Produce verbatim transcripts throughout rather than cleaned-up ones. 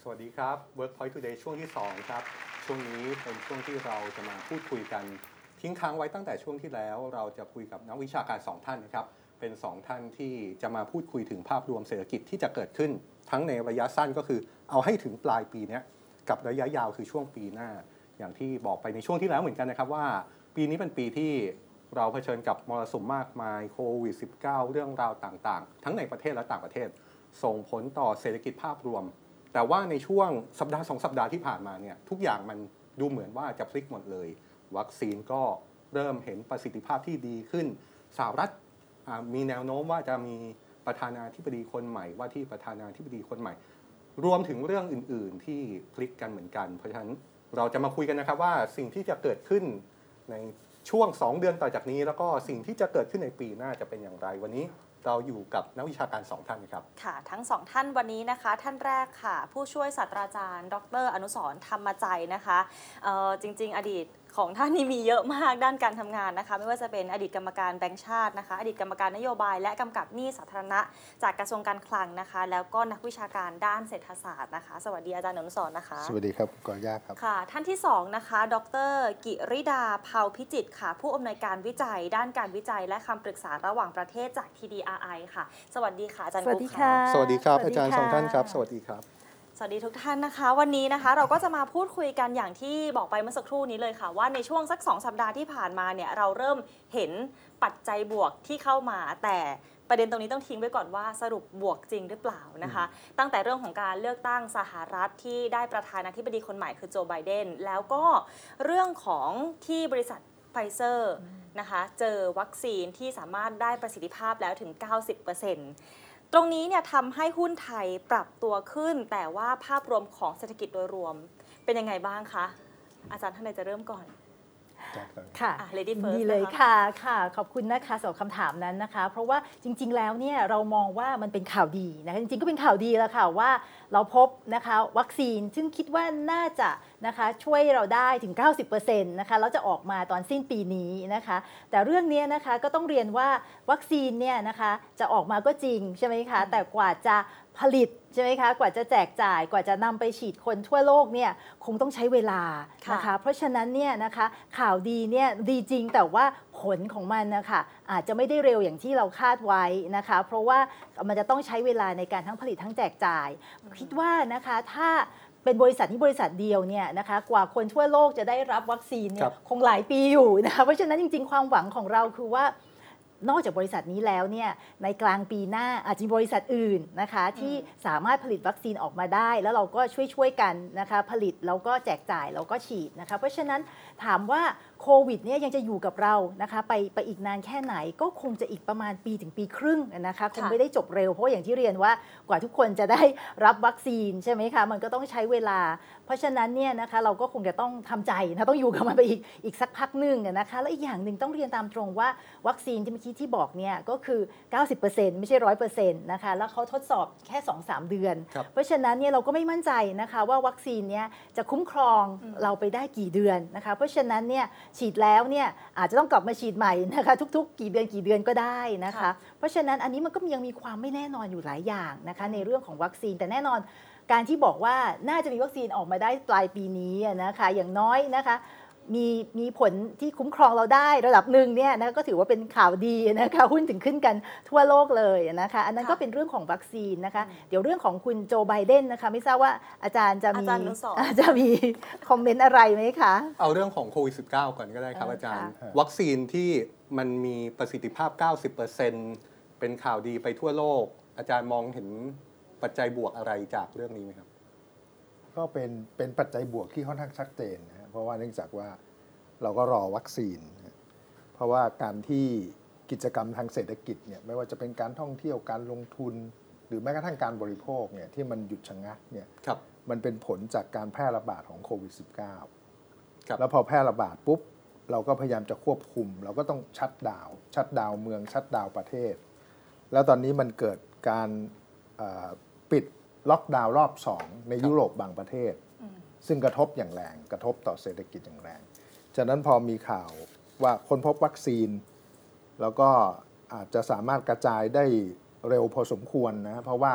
สวัสดีครับ Workpoint Today ช่วงที่สองครับช่วงนี้เป็นช่วงที่เราจะมาพูดคุยกันทิ้งค้างไว้ตั้งแต่ช่วงที่แล้วเราจะคุยกับนักวิชาการสองท่านนะครับเป็นสองท่านที่จะมาพูดคุยถึงภาพรวมเศรษฐกิจที่จะเกิดขึ้นทั้งในระยะสั้นก็คือเอาให้ถึงปลายปีนี้กับระยะยาวคือช่วงปีหน้าอย่างที่บอกไปในช่วงที่แล้วเหมือนกันนะครับว่าปีนี้เป็นปีที่เราเผชิญกับมรสุมมากมายโควิด สิบเก้า เรื่องราวต่างๆทั้งในประเทศและต่างประเทศส่งผลต่อเศรษฐกิจภาพรวมแต่ว่าในช่วงสัปดาห์สองสัปดาห์ที่ผ่านมาเนี่ยทุกอย่างมันดูเหมือนว่าจะพลิกหมดเลยวัคซีนก็เริ่มเห็นประสิทธิภาพที่ดีขึ้นสหรัฐมีแนวโน้มว่าจะมีประธานาธิบดีคนใหม่ว่าที่ประธานาธิบดีคนใหม่รวมถึงเรื่องอื่นๆที่พลิกกันเหมือนกันเพราะฉะนั้นเราจะมาคุยกันนะครับว่าสิ่งที่จะเกิดขึ้นในช่วงสองเดือนต่อจากนี้แล้วก็สิ่งที่จะเกิดขึ้นในปีหน้าจะเป็นอย่างไรวันนี้เราอยู่กับนักวิชาการสองท่านครับค่ะทั้งสองท่านวันนี้นะคะท่านแรกค่ะผู้ช่วยศาสตราจารย์ดรอนุสรณ์ธรรมใจนะคะจริงๆอดีตของท่านนี่มีเยอะมากด้านการทำงานนะคะไม่ว่าจะเป็นอดีตกรรมการแบงก์ชาตินะคะอดีตกรรมการนโยบายและกำกับหนี้สาธารณะจากกระทรวงการคลังนะคะแล้วก็นักวิชาการด้านเศรษฐศาสตร์นะคะสวัสดีอาจารย์อนุสรณ์นะคะสวัสดีครับกรยาครับค่ะท่านที่สองนะคะดรกิริดาเภาพิจิตรค่ะผู้อำนวยการวิจัยด้านการวิจัยและคำปรึกษาระหว่างประเทศจาก ที ดี อาร์ ไอ ค่ะสวัสดีค่ะอาจารย์กุ๊กค่ะสวัสดีครับอาจารย์สองท่านครับสวัสดีครับสวัสดีทุกท่านนะคะวันนี้นะคะเราก็จะมาพูดคุยกันอย่างที่บอกไปเมื่อสักครู่นี้เลยค่ะว่าในช่วงสักสองสัปดาห์ที่ผ่านมาเนี่ยเราเริ่มเห็นปัจจัยบวกที่เข้ามาแต่ประเด็นตรงนี้ต้องทิ้งไว้ก่อนว่าสรุปบวกจริงหรือเปล่านะคะตั้งแต่เรื่องของการเลือกตั้งสหรัฐที่ได้ประธานาธิบดีคนใหม่คือโจไบเดนแล้วก็เรื่องของที่บริษัทไฟเซอร์นะคะเจอวัคซีนที่สามารถได้ประสิทธิภาพแล้วถึง เก้าสิบเปอร์เซ็นต์ตรงนี้เนี่ยทำให้หุ้นไทยปรับตัวขึ้นแต่ว่าภาพรวมของเศรษฐกิจโดยรวมเป็นยังไงบ้างคะอาจารย์ท่านใดจะเริ่มก่อนค่ะดีเลยค่ะค่ะขอบคุณนะคะสำหรับคำถามนั้นนะคะเพราะว่าจริงๆแล้วเนี่ยเรามองว่ามันเป็นข่าวดีนะคะจริงๆก็เป็นข่าวดีแล้วค่ะว่าเราพบนะคะวัคซีนซึ่งคิดว่าน่าจะนะคะช่วยเราได้ถึง เก้าสิบเปอร์เซ็นต์ นะคะแล้วจะออกมาตอนสิ้นปีนี้นะคะแต่เรื่องนี้นะคะก็ต้องเรียนว่าวัคซีนเนี่ยนะคะจะออกมาก็จริงใช่ไหมคะแต่กว่าจะผลิตใช่ไหมคะกว่าจะแจกจ่ายกว่าจะนำไปฉีดคนทั่วโลกเนี่ยคงต้องใช้เวลานะคะเพราะฉะนั้นเนี่ยนะคะข่าวดีเนี่ยดีจริงแต่ว่าผลของมันนะคะอาจจะไม่ได้เร็วอย่างที่เราคาดไว้นะคะเพราะว่ามันจะต้องใช้เวลาในการทั้งผลิตทั้งแจกจ่ายคิดว่านะคะถ้าเป็นบริษัทที่บริษัทเดียวเนี่ยนะคะกว่าคนทั่วโลกจะได้รับวัคซีนเนี่ยคงหลายปีอยู่นะคะเพราะฉะนั้นจริงๆความหวังของเราคือว่านอกจากบริษัทนี้แล้วเนี่ยในกลางปีหน้าอาจจะมีบริษัทอื่นนะคะที่สามารถผลิตวัคซีนออกมาได้แล้วเราก็ช่วยๆกันนะคะผลิตแล้วก็แจกจ่ายแล้วก็ฉีดนะคะเพราะฉะนั้นถามว่าโควิดเนี่ยยังจะอยู่กับเรานะคะไปไปอีกนานแค่ไหนก็คงจะอีกประมาณปีถึงปีครึ่งนะคะคงไม่ได้จบเร็วเพราะอย่างที่เรียนว่ากว่าทุกคนจะได้รับวัคซีนใช่ไหมคะมันก็ต้องใช้เวลาเพราะฉะนั้นเนี่ยนะคะเราก็คงจะต้องทำใจนะต้องอยู่กับมันไปอีกอีกสักพักหนึ่งนะคะแล้วอีกอย่างหนึ่งต้องเรียนตามตรงว่าวัคซีนที่เมื่อกี้ที่บอกเนี่ยก็คือ เก้าสิบเปอร์เซ็นต์ ไม่ใช่ หนึ่งร้อยเปอร์เซ็นต์ นะคะแล้วเขาทดสอบแค่ สองถึงสาม เดือนเพราะฉะนั้นเนี่ยเราก็ไม่มั่นใจนะคะว่าวัคซีนเนี่ยจะคุ้มครองเราไปได้กี่เดือนนะคะเพราะฉะนั้นเนี่ยฉีดแล้วเนี่ยอาจจะต้องกลับมาฉีดใหม่นะคะทุกๆกี่เดือนกี่เดือนก็ได้นะคะเพราะฉะนั้นอันนี้มันก็ยังมีความไม่แน่นอนอยู่หลายอย่างนะคะในเรื่องของวัคซีนแต่แน่นอนการที่บอกว่าน่าจะมีวัคซีนออกมาได้ปลายปีนี้นะคะอย่างน้อยนะคะมีมีผลที่คุ้มครองเราได้ระดับหนึ่งเนี่ยนะก็ถือว่าเป็นข่าวดีนะคะหุ้นถึงขึ้นกันทั่วโลกเลยนะคะอันนั้นก็เป็นเรื่องของวัคซีนนะคะเดี๋ยวเรื่องของคุณโจไบเดนนะคะไม่ทราบว่าอาจารย์จะมีจะมีคอมเมนต์อะไรไหมคะเอาเรื่องของโควิด สิบเก้า ก่อนก็ได้ครับอาจารย์วัคซีนที่มันมีประสิทธิภาพ เก้าสิบเปอร์เซ็นต์ เป็นข่าวดีไปทั่วโลกอาจารย์มองเห็นปัจจัยบวกอะไรจากเรื่องนี้ไหมครับก็เป็นเป็นปัจจัยบวกที่ค่อนข้างชัดเจนนะเพราะว่าเนื่องจากว่าเราก็รอวัคซีนเพราะว่าการที่กิจกรรมทางเศรษฐกิจเนี่ยไม่ว่าจะเป็นการท่องเที่ยวการลงทุนหรือแม้กระทั่งการบริโภคเนี่ยที่มันหยุดชะงักเนี่ยมันเป็นผลจากการแพร่ระบาดของโควิด สิบเก้า แล้วพอแพร่ระบาดปุ๊บเราก็พยายามจะควบคุมเราก็ต้องชัตดาวน์ชัตดาวน์เมืองชัตดาวน์ประเทศแล้วตอนนี้มันเกิดการปิดล็อกดาวน์รอบสองในยุโรปบางประเทศซึ่งกระทบอย่างแรงกระทบต่อเศรษฐกิจอย่างแรงฉะนั้นพอมีข่าวว่าค้นพบวัคซีนแล้วก็อาจจะสามารถกระจายได้เร็วพอสมควรนะเพราะว่า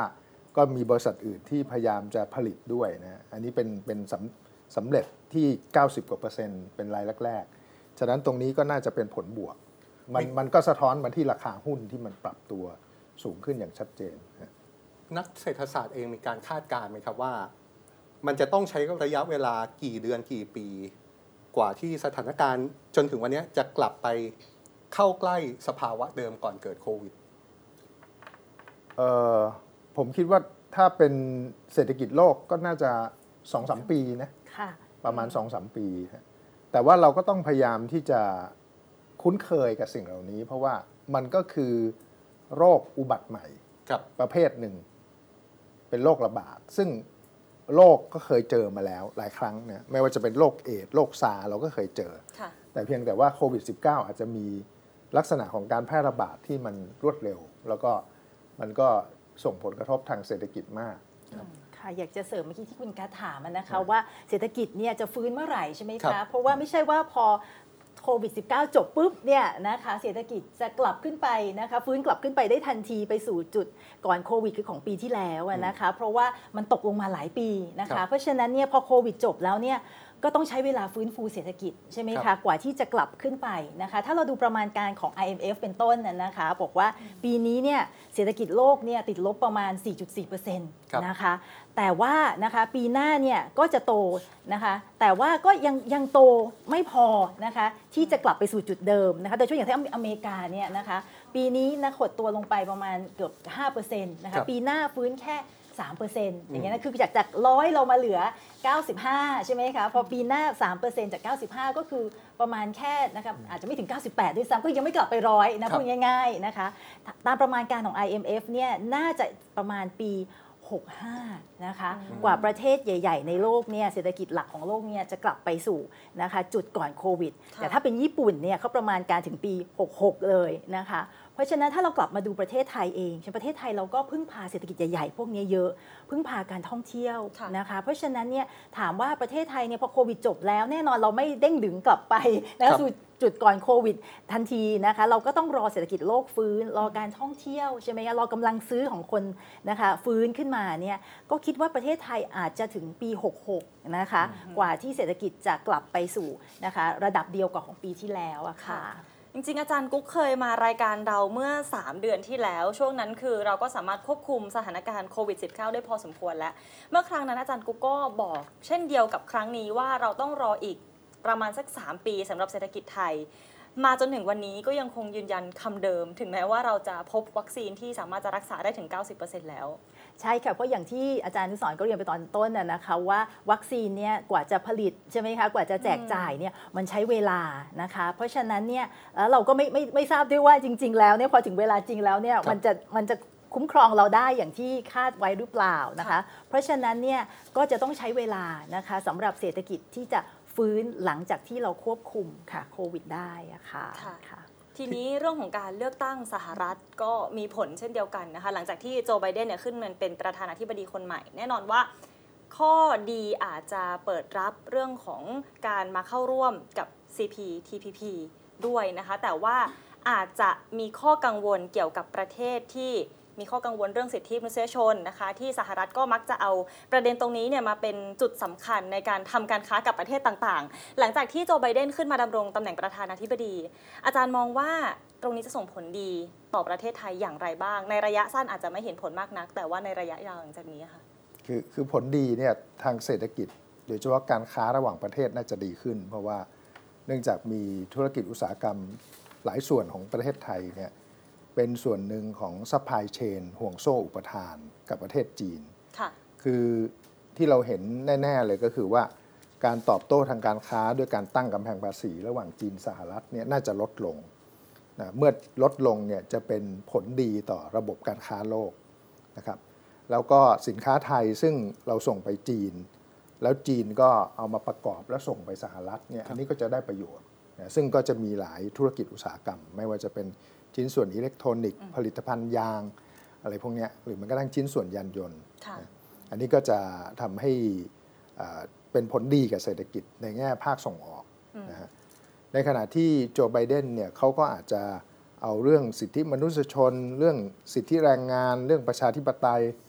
ก็มีบริษัทอื่นที่พยายามจะผลิตด้วยนะอันนี้เป็นเป็นสำสำเร็จที่ เก้าสิบ กว่าเปอร์เซ็นต์เป็นรายแรกๆฉะนั้นตรงนี้ก็น่าจะเป็นผลบวกมันมันก็สะท้อนมาที่ราคาหุ้นที่มันปรับตัวสูงขึ้นอย่างชัดเจนนะนักเศรษฐศาสตร์เองมีการคาดการณ์ไหมครับว่ามันจะต้องใช้ระยะเวลากี่เดือนกี่ปีกว่าที่สถานการณ์จนถึงวันนี้จะกลับไปเข้าใกล้สภาวะเดิมก่อนเกิดโควิดเอ่อผมคิดว่าถ้าเป็นเศรษฐกิจโลกก็น่าจะ สองถึงสาม ปีนะประมาณ สองถึงสาม ปีแต่ว่าเราก็ต้องพยายามที่จะคุ้นเคยกับสิ่งเหล่านี้เพราะว่ามันก็คือโรคอุบัติใหม่ประเภทหนึ่งเป็นโรคระบาดซึ่งโลกก็เคยเจอมาแล้วหลายครั้งนะไม่ว่าจะเป็นโรคเอดส์โรคซาร์เราก็เคยเจอแต่เพียงแต่ว่าโควิด สิบเก้า อาจจะมีลักษณะของการแพร่ระบาดที่มันรวดเร็วแล้วก็มันก็ส่งผลกระทบทางเศรษฐกิจมากค่ะอยากจะเสริมเมื่อกี้ที่คุณการถามนะคะว่าเศรษฐกิจเนี่ยจะฟื้นเมื่อไหร่ใช่ไหมคะเพราะว่าไม่ใช่ว่าพอโควิด สิบเก้า จบปุ๊บเนี่ยนะคะเศรษฐกิจจะกลับขึ้นไปนะคะฟื้นกลับขึ้นไปได้ทันทีไปสู่จุดก่อนโควิดคือของปีที่แล้วนะคะเพราะว่ามันตกลงมาหลายปีนะคะเพราะฉะนั้นเนี่ยพอโควิดจบแล้วเนี่ยก็ต้องใช้เวลาฟื้นฟูเศรษฐกิจใช่ไหมคะกว่าที่จะกลับขึ้นไปนะคะถ้าเราดูประมาณการของ ไอ เอ็ม เอฟ เป็นต้นนะคะบอกว่าปีนี้เนี่ยเศรษฐกิจโลกเนี่ยติดลบประมาณ สี่จุดสี่เปอร์เซ็นต์ นะคะแต่ว่านะคะปีหน้าเนี่ยก็จะโตนะคะแต่ว่าก็ยังยังโตไม่พอนะคะที่จะกลับไปสู่จุดเดิมนะคะโดยเฉพาะอย่างที่อเมริกาเนี่ยนะคะปีนี้นะหดตัวลงไปประมาณเกือบ ห้าเปอร์เซ็นต์ นะคะปีหน้าฟื้นแค่สามเปอร์เซ็นต์ อย่างเงี้ยนะคือจากจากหนึ่งร้อยเรามาเหลือเก้าสิบห้าใช่ไหมคะพอปีหน้า สามเปอร์เซ็นต์ จากเก้าสิบห้าก็คือประมาณแค่นะคะอาจจะไม่ถึงเก้าสิบแปดด้วยซ้ำก็ยังไม่กลับไปหนึ่งร้อยนะพูดง่ายๆนะคะตามประมาณการของ ไอ เอ็ม เอฟ เนี่ยน่าจะประมาณปีหกสิบห้านะคะกว่าประเทศใหญ่ๆในโลกเนี่ยเศรษฐกิจหลักของโลกเนี่ยจะกลับไปสู่นะคะจุดก่อนโควิดแต่ถ้าเป็นญี่ปุ่นเนี่ยเขาประมาณการถึงปีหกสิบหกเลยนะคะเพราะฉะนั้นถ้าเรากลับมาดูประเทศไทยเองเช่นประเทศไทยเราก็พึ่งพาเศรษฐกิจใหญ่ๆพวกนี้เยอะพึ่งพาการท่องเที่ยวนะคะเพราะฉะนั้นเนี่ยถามว่าประเทศไทยเนี่ยพอโควิดจบแล้วแน่นอนเราไม่เด้งดึงกลับไปนะคะสู่จุดก่อนโควิดทันทีนะคะเราก็ต้องรอเศรษฐกิจโลกฟื้นรอการท่องเที่ยวใช่ไหมคะรอกำลังซื้อของคนนะคะฟื้นขึ้นมาเนี่ยก็คิดว่าประเทศไทยอาจจะถึงปีหกสิบหกนะคะกว่าที่เศรษฐกิจจะกลับไปสู่นะคะระดับเดียวกับของปีที่แล้วอะค่ะจริงๆอาจารย์กุ๊กเคยมารายการเราเมื่อสามเดือนที่แล้วช่วงนั้นคือเราก็สามารถควบคุมสถานการณ์โควิด สิบเก้า ได้พอสมควรแล้วเมื่อครั้งนั้นอาจารย์กุ๊กก็บอกเช่นเดียวกับครั้งนี้ว่าเราต้องรออีกประมาณสักสามปีสำหรับเศรษฐกิจไทยมาจนถึงวันนี้ก็ยังคงยืนยันคำเดิมถึงแม้ว่าเราจะพบวัคซีนที่สามารถจะรักษาได้ถึง เก้าสิบเปอร์เซ็นต์ แล้วใช่ค่ะเพราะอย่างที่อาจารย์นุสรก็เรียนไปตอนต้นน่ะนะคะว่าวัคซีนเนี่ยกว่าจะผลิตใช่ไหมคะกว่าจะแจกจ่ายเนี่ยมันใช้เวลานะคะเพราะฉะนั้นเนี่ยเราก็ไม่ไม่ไม่ทราบด้วยว่าจริงๆแล้วเนี่ยพอถึงเวลาจริงแล้วเนี่ยมันจะมันจะคุ้มครองเราได้อย่างที่คาดไว้หรือเปล่านะคะเพราะฉะนั้นเนี่ยก็จะต้องใช้เวลานะคะสำหรับเศรษฐกิจที่จะฟื้นหลังจากที่เราควบคุมค่ะโควิดได้อะค่ะทีนี้เรื่องของการเลือกตั้งสหรัฐก็มีผลเช่นเดียวกันนะคะหลังจากที่โจไบเดนเนี่ยขึ้นมาเป็นประธานาธิบดีคนใหม่แน่นอนว่าข้อดีอาจจะเปิดรับเรื่องของการมาเข้าร่วมกับ ซี พี ที พี พี ด้วยนะคะแต่ว่าอาจจะมีข้อกังวลเกี่ยวกับประเทศที่มีข้อกังวลเรื่องสิทธิมนุษยชนนะคะที่สหรัฐก็มักจะเอาประเด็นตรงนี้เนี่ยมาเป็นจุดสำคัญในการทำการค้ากับประเทศต่างๆหลังจากที่โจไบเดนขึ้นมาดำรงตำแหน่งประธานาธิบดีอาจารย์มองว่าตรงนี้จะส่งผลดีต่อประเทศไทยอย่างไรบ้างในระยะสั้นอาจจะไม่เห็นผลมากนักแต่ว่าในระยะยาวหลังจากนี้ค่ะคือคือผลดีเนี่ยทางเศรษฐกิจโดยเฉพาะการค้าระหว่างประเทศน่าจะดีขึ้นเพราะว่าเนื่องจากมีธุรกิจอุตสาหกรรมหลายส่วนของประเทศไทยเนี่ยเป็นส่วนหนึ่งของซัพพลายเชนห่วงโซ่อุปทานกับประเทศจีนคือที่เราเห็นแน่ๆเลยก็คือว่าการตอบโต้ทางการค้าด้วยการตั้งกำแพงภาษีระหว่างจีนสหรัฐเนี่ยน่าจะลดลงนะเมื่อลดลงเนี่ยจะเป็นผลดีต่อระบบการค้าโลกนะครับแล้วก็สินค้าไทยซึ่งเราส่งไปจีนแล้วจีนก็เอามาประกอบแล้วส่งไปสหรัฐเนี่ยอันนี้ก็จะได้ประโยชน์นะซึ่งก็จะมีหลายธุรกิจอุตสาหกรรมไม่ว่าจะเป็นชิ้นส่วนอิเล็กทรอนิกส์ผลิตภัณฑ์ยางอะไรพวกนี้หรือมันก็ทั้งชิ้นส่วนยานยนต์อันนี้ก็จะทำให้เป็นผลดีกับเศรษฐกิจในแง่ภาคส่งออกนะฮะในขณะที่โจไบเดนเนี่ยเขาก็อาจจะเอาเรื่องสิทธิมนุษยชนเรื่องสิทธิแรงงานเรื่องประชาธิปไตย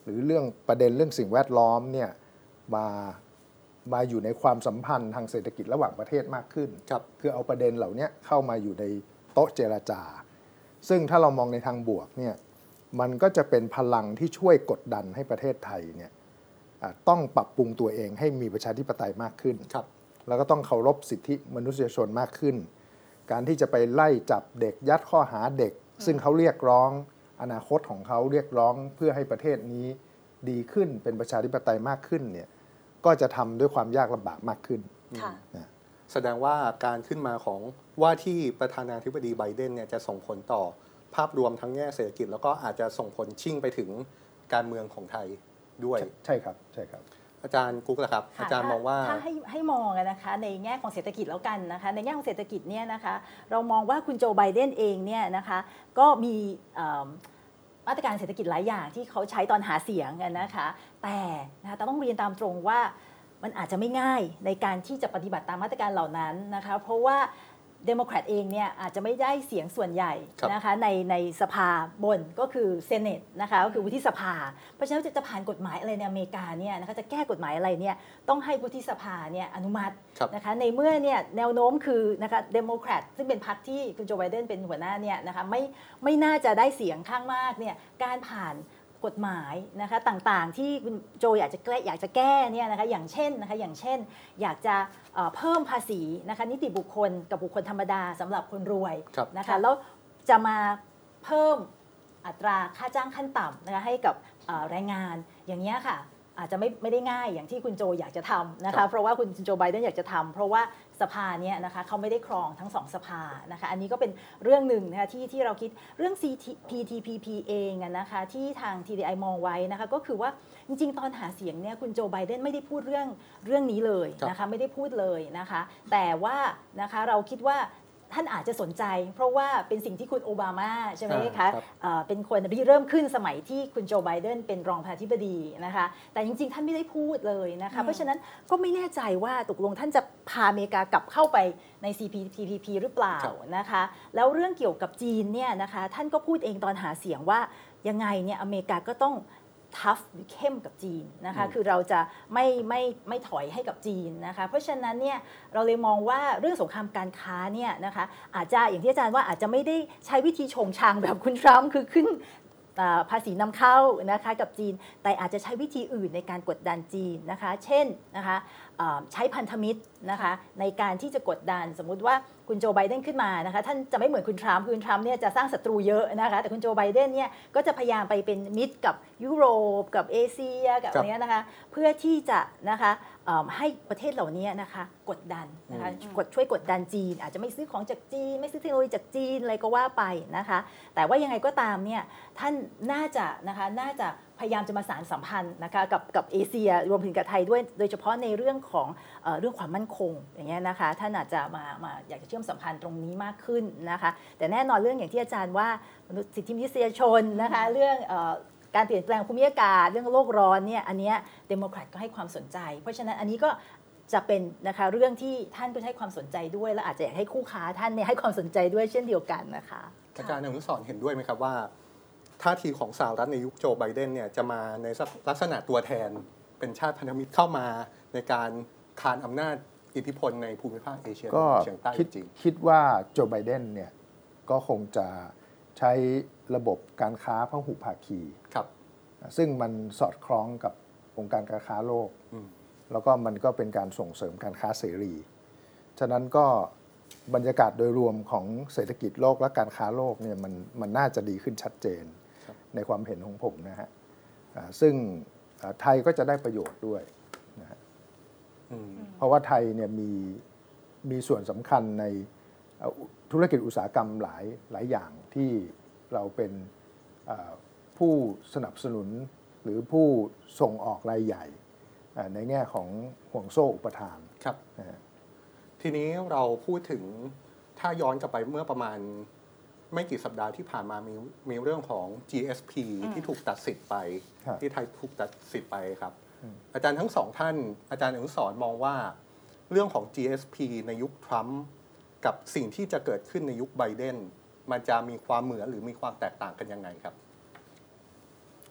หรือเรื่องประเด็นเรื่องสิ่งแวดล้อมเนี่ยมามาอยู่ในความสัมพันธ์ทางเศรษฐกิจระหว่างประเทศมากขึ้นครับคือเอาประเด็นเหล่านี้เข้ามาอยู่ในโต๊ะเจรจาซึ่งถ้าเรามองในทางบวกเนี่ยมันก็จะเป็นพลังที่ช่วยกดดันให้ประเทศไทยเนี่ยต้องปรับปรุงตัวเองให้มีประชาธิปไตยมากขึ้นครับแล้วก็ต้องเคารพสิทธิมนุษยชนมากขึ้นการที่จะไปไล่จับเด็กยัดข้อหาเด็กซึ่งเขาเรียกร้องอนาคตของเขาเรียกร้องเพื่อให้ประเทศนี้ดีขึ้นเป็นประชาธิปไตยมากขึ้นเนี่ยก็จะทำด้วยความยากลำบากมากขึ้นนะแสดงว่าการขึ้นมาของว่าที่ประธานาธิบดีไบเดนเนี่ยจะส่งผลต่อภาพรวมทั้งแง่เศรษฐกิจแล้วก็อาจจะส่งผลชิ่งไปถึงการเมืองของไทยด้วยใช่ครับใช่ครับอาจารย์กุ๊กล่ะครับอาจารย์มองว่าถ้าให้ให้มองนะคะในแง่ของเศรษฐกิจแล้วกันนะคะในแง่ของเศรษฐกิจเนี่ยนะคะเรามองว่าคุณโจไบเดนเองเนี่ยนะคะก็มีมาตรการเศรษฐกิจหลายอย่างที่เขาใช้ตอนหาเสียงกันนะคะแต่นะคะต้องเรียนตามตรงว่ามันอาจจะไม่ง่ายในการที่จะปฏิบัติตามมาตรการเหล่านั้นนะคะเพราะว่าเดโมแครตเองเนี่ยอาจจะไม่ได้เสียงส่วนใหญ่นะคะในในสภาบนก็คือเซเนตนะคะก็คือวุฒิสภาเพราะฉะนั้นจะผ่านกฎหมายอะไรในอเมริกาเนี่ยนะคะจะแก้กฎหมายอะไรเนี่ยต้องให้วุฒิสภาเนี่ยอนุมัตินะคะในเมื่อเนี่ยแนวโน้มคือนะคะเดโมแครตซึ่งเป็นพรรคที่คุณโจไบเดนเป็นหัวหน้าเนี่ยนะคะไม่ไม่น่าจะได้เสียงข้างมากเนี่ยการผ่านกฎหมายนะคะต่างๆที่คุณโจอยากจะแก้อยากจะแก้เนี่ยนะคะอย่างเช่นนะคะอย่างเช่นอยากจะเพิ่มภาษีนะคะนิติบุคคลกับบุคคลธรรมดาสำหรับคนรวยนะคะแล้วจะมาเพิ่มอัตราค่าจ้างขั้นต่ำนะคะให้กับแรงงานอย่างนี้ค่ะอาจจะไม่ไม่ได้ง่ายอย่างที่คุณโจอยากจะทำนะคะเพราะว่าคุณโจไบเดนอยากจะทำเพราะว่าสภาเนี่ยนะคะเขาไม่ได้ครองทั้งสองสภานะคะอันนี้ก็เป็นเรื่องหนึ่งนะคะที่ที่เราคิดเรื่อง พี ที พี พี เองนะคะที่ทาง ที ดี ไอ มองไว้นะคะก็คือว่าจริงๆตอนหาเสียงเนี่ยคุณโจไบเดนไม่ได้พูดเรื่องเรื่องนี้เลยนะคะไม่ได้พูดเลยนะคะแต่ว่านะคะเราคิดว่าท่านอาจจะสนใจเพราะว่าเป็นสิ่งที่คุณโอบามาใช่ไหมคะเป็นคนริเริ่มขึ้นสมัยที่คุณโจไบเดนเป็นรองประธานาธิบดีนะคะแต่จริงๆท่านไม่ได้พูดเลยนะคะเพราะฉะนั้นก็ไม่แน่ใจว่าตกลงท่านจะพาอเมริกากลับเข้าไปใน ซี พี ที พี พี หรือเปล่านะคะแล้วเรื่องเกี่ยวกับจีนเนี่ยนะคะท่านก็พูดเองตอนหาเสียงว่ายังไงเนี่ยอเมริกาก็ต้องทัฟหรือเข้มกับจีนนะคะคือเราจะไม่ไม่ไม่ถอยให้กับจีนนะคะเพราะฉะนั้นเนี่ยเราเลยมองว่าเรื่องสงครามการค้าเนี่ยนะคะอาจจะอย่างที่อาจารย์ว่าอาจจะไม่ได้ใช้วิธีชงชางแบบคุณทรัมป์คือขึ้นภาษีนำเข้านะคะกับจีนแต่อาจจะใช้วิธีอื่นในการกดดันจีนนะคะเช่นนะคะใช้พันธมิตรนะคะในการที่จะกดดันสมมุติว่าคุณโจไบเดนขึ้นมานะคะท่านจะไม่เหมือนคุณทรัมป์คุณทรัมป์เนี่ยจะสร้างศัตรูเยอะนะคะแต่คุณโจไบเดนเนี่ยก็จะพยายามไปเป็นมิตรกับยุโรปกับเอเชียกับอะไรนี้นะคะเพื่อที่จะนะคะให้ประเทศเหล่านี้นะคะกดดันนะคะกดช่วยกดดันจีนอาจจะไม่ซื้อของจากจีนไม่ซื้อเทคโนโลยีจากจีนอะไรก็ว่าไปนะคะแต่ว่ายังไงก็ตามเนี่ยท่านน่าจะนะคะน่าจะพยายามจะมาสานสัมพันธ์นะคะกับกับเอเชียรวมถึงกับไทยด้วยโดยเฉพาะในเรื่องของเอ่อเรื่องความมั่นคงอย่างเงี้ยนะคะท่านอาจจะมามาอยากจะเชื่อมสัมพันธ์ตรงนี้มากขึ้นนะคะแต่แน่นอนเรื่องอย่างที่อาจารย์ว่ามนุษยสิทธิมนุษยชนนะคะเรื่องเอ่อการเปลี่ยนแปลงภูมิอากาศเรื่องโลกร้อนเนี่ยอันเนี้ยเดโมแครตก็ให้ความสนใจเพราะฉะนั้นอันนี้ก็จะเป็นนะคะเรื่องที่ท่านก็ให้ความสนใจด้วยและอาจจะอยากให้คู่ค้าท่านเนี่ยให้ความสนใจด้วยเช่นเดียวกันนะคะอาจารย์อนุสรณ์เห็นด้วยไหมครับว่าท่าทีของสหรัฐในยุคโจไบเดนเนี่ยจะมาในลักษณะตัวแทนเป็นชาติพันธมิตรเข้ามาในการคานอำนาจอิทธิพลในภูมิภาคเอเชียตะวันออกเฉียงใต้จริงคิดว่าโจไบเดนเนี่ยก็คงจะใช้ระบบการค้าพหุภาคีครับซึ่งมันสอดคล้องกับองค์การการค้าโลกแล้วก็มันก็เป็นการส่งเสริมการค้าเสรีฉะนั้นก็บรรยากาศโดยรวมของเศรษฐกิจโลกและการค้าโลกเนี่ยมันมันน่าจะดีขึ้นชัดเจนในความเห็นของผมนะฮะซึ่งไทยก็จะได้ประโยชน์ด้วยนะฮะเพราะว่าไทยเนี่ยมีมีส่วนสำคัญในธุรกิจอุตสาหกรรมหลายหลายอย่างที่เราเป็นผู้สนับสนุนหรือผู้ส่งออกรายใหญ่ในแง่ของห่วงโซ่อุปทานครับทีนี้เราพูดถึงถ้าย้อนกลับไปเมื่อประมาณไม่กี่สัปดาห์ที่ผ่านมามีมีเรื่องของ จี เอส พี ที่ถูกตัดสิทธิ์ไปที่ไทยถูกตัดสิทธิ์ไปครับอาจารย์ทั้งสองท่านอาจารย์อนุสรณ์มองว่าเรื่องของ จี เอส พี ในยุคทรัมป์กับสิ่งที่จะเกิดขึ้นในยุคไบเดนมันจะมีความเหมือนหรือมีความแตกต่างกันยังไงครับ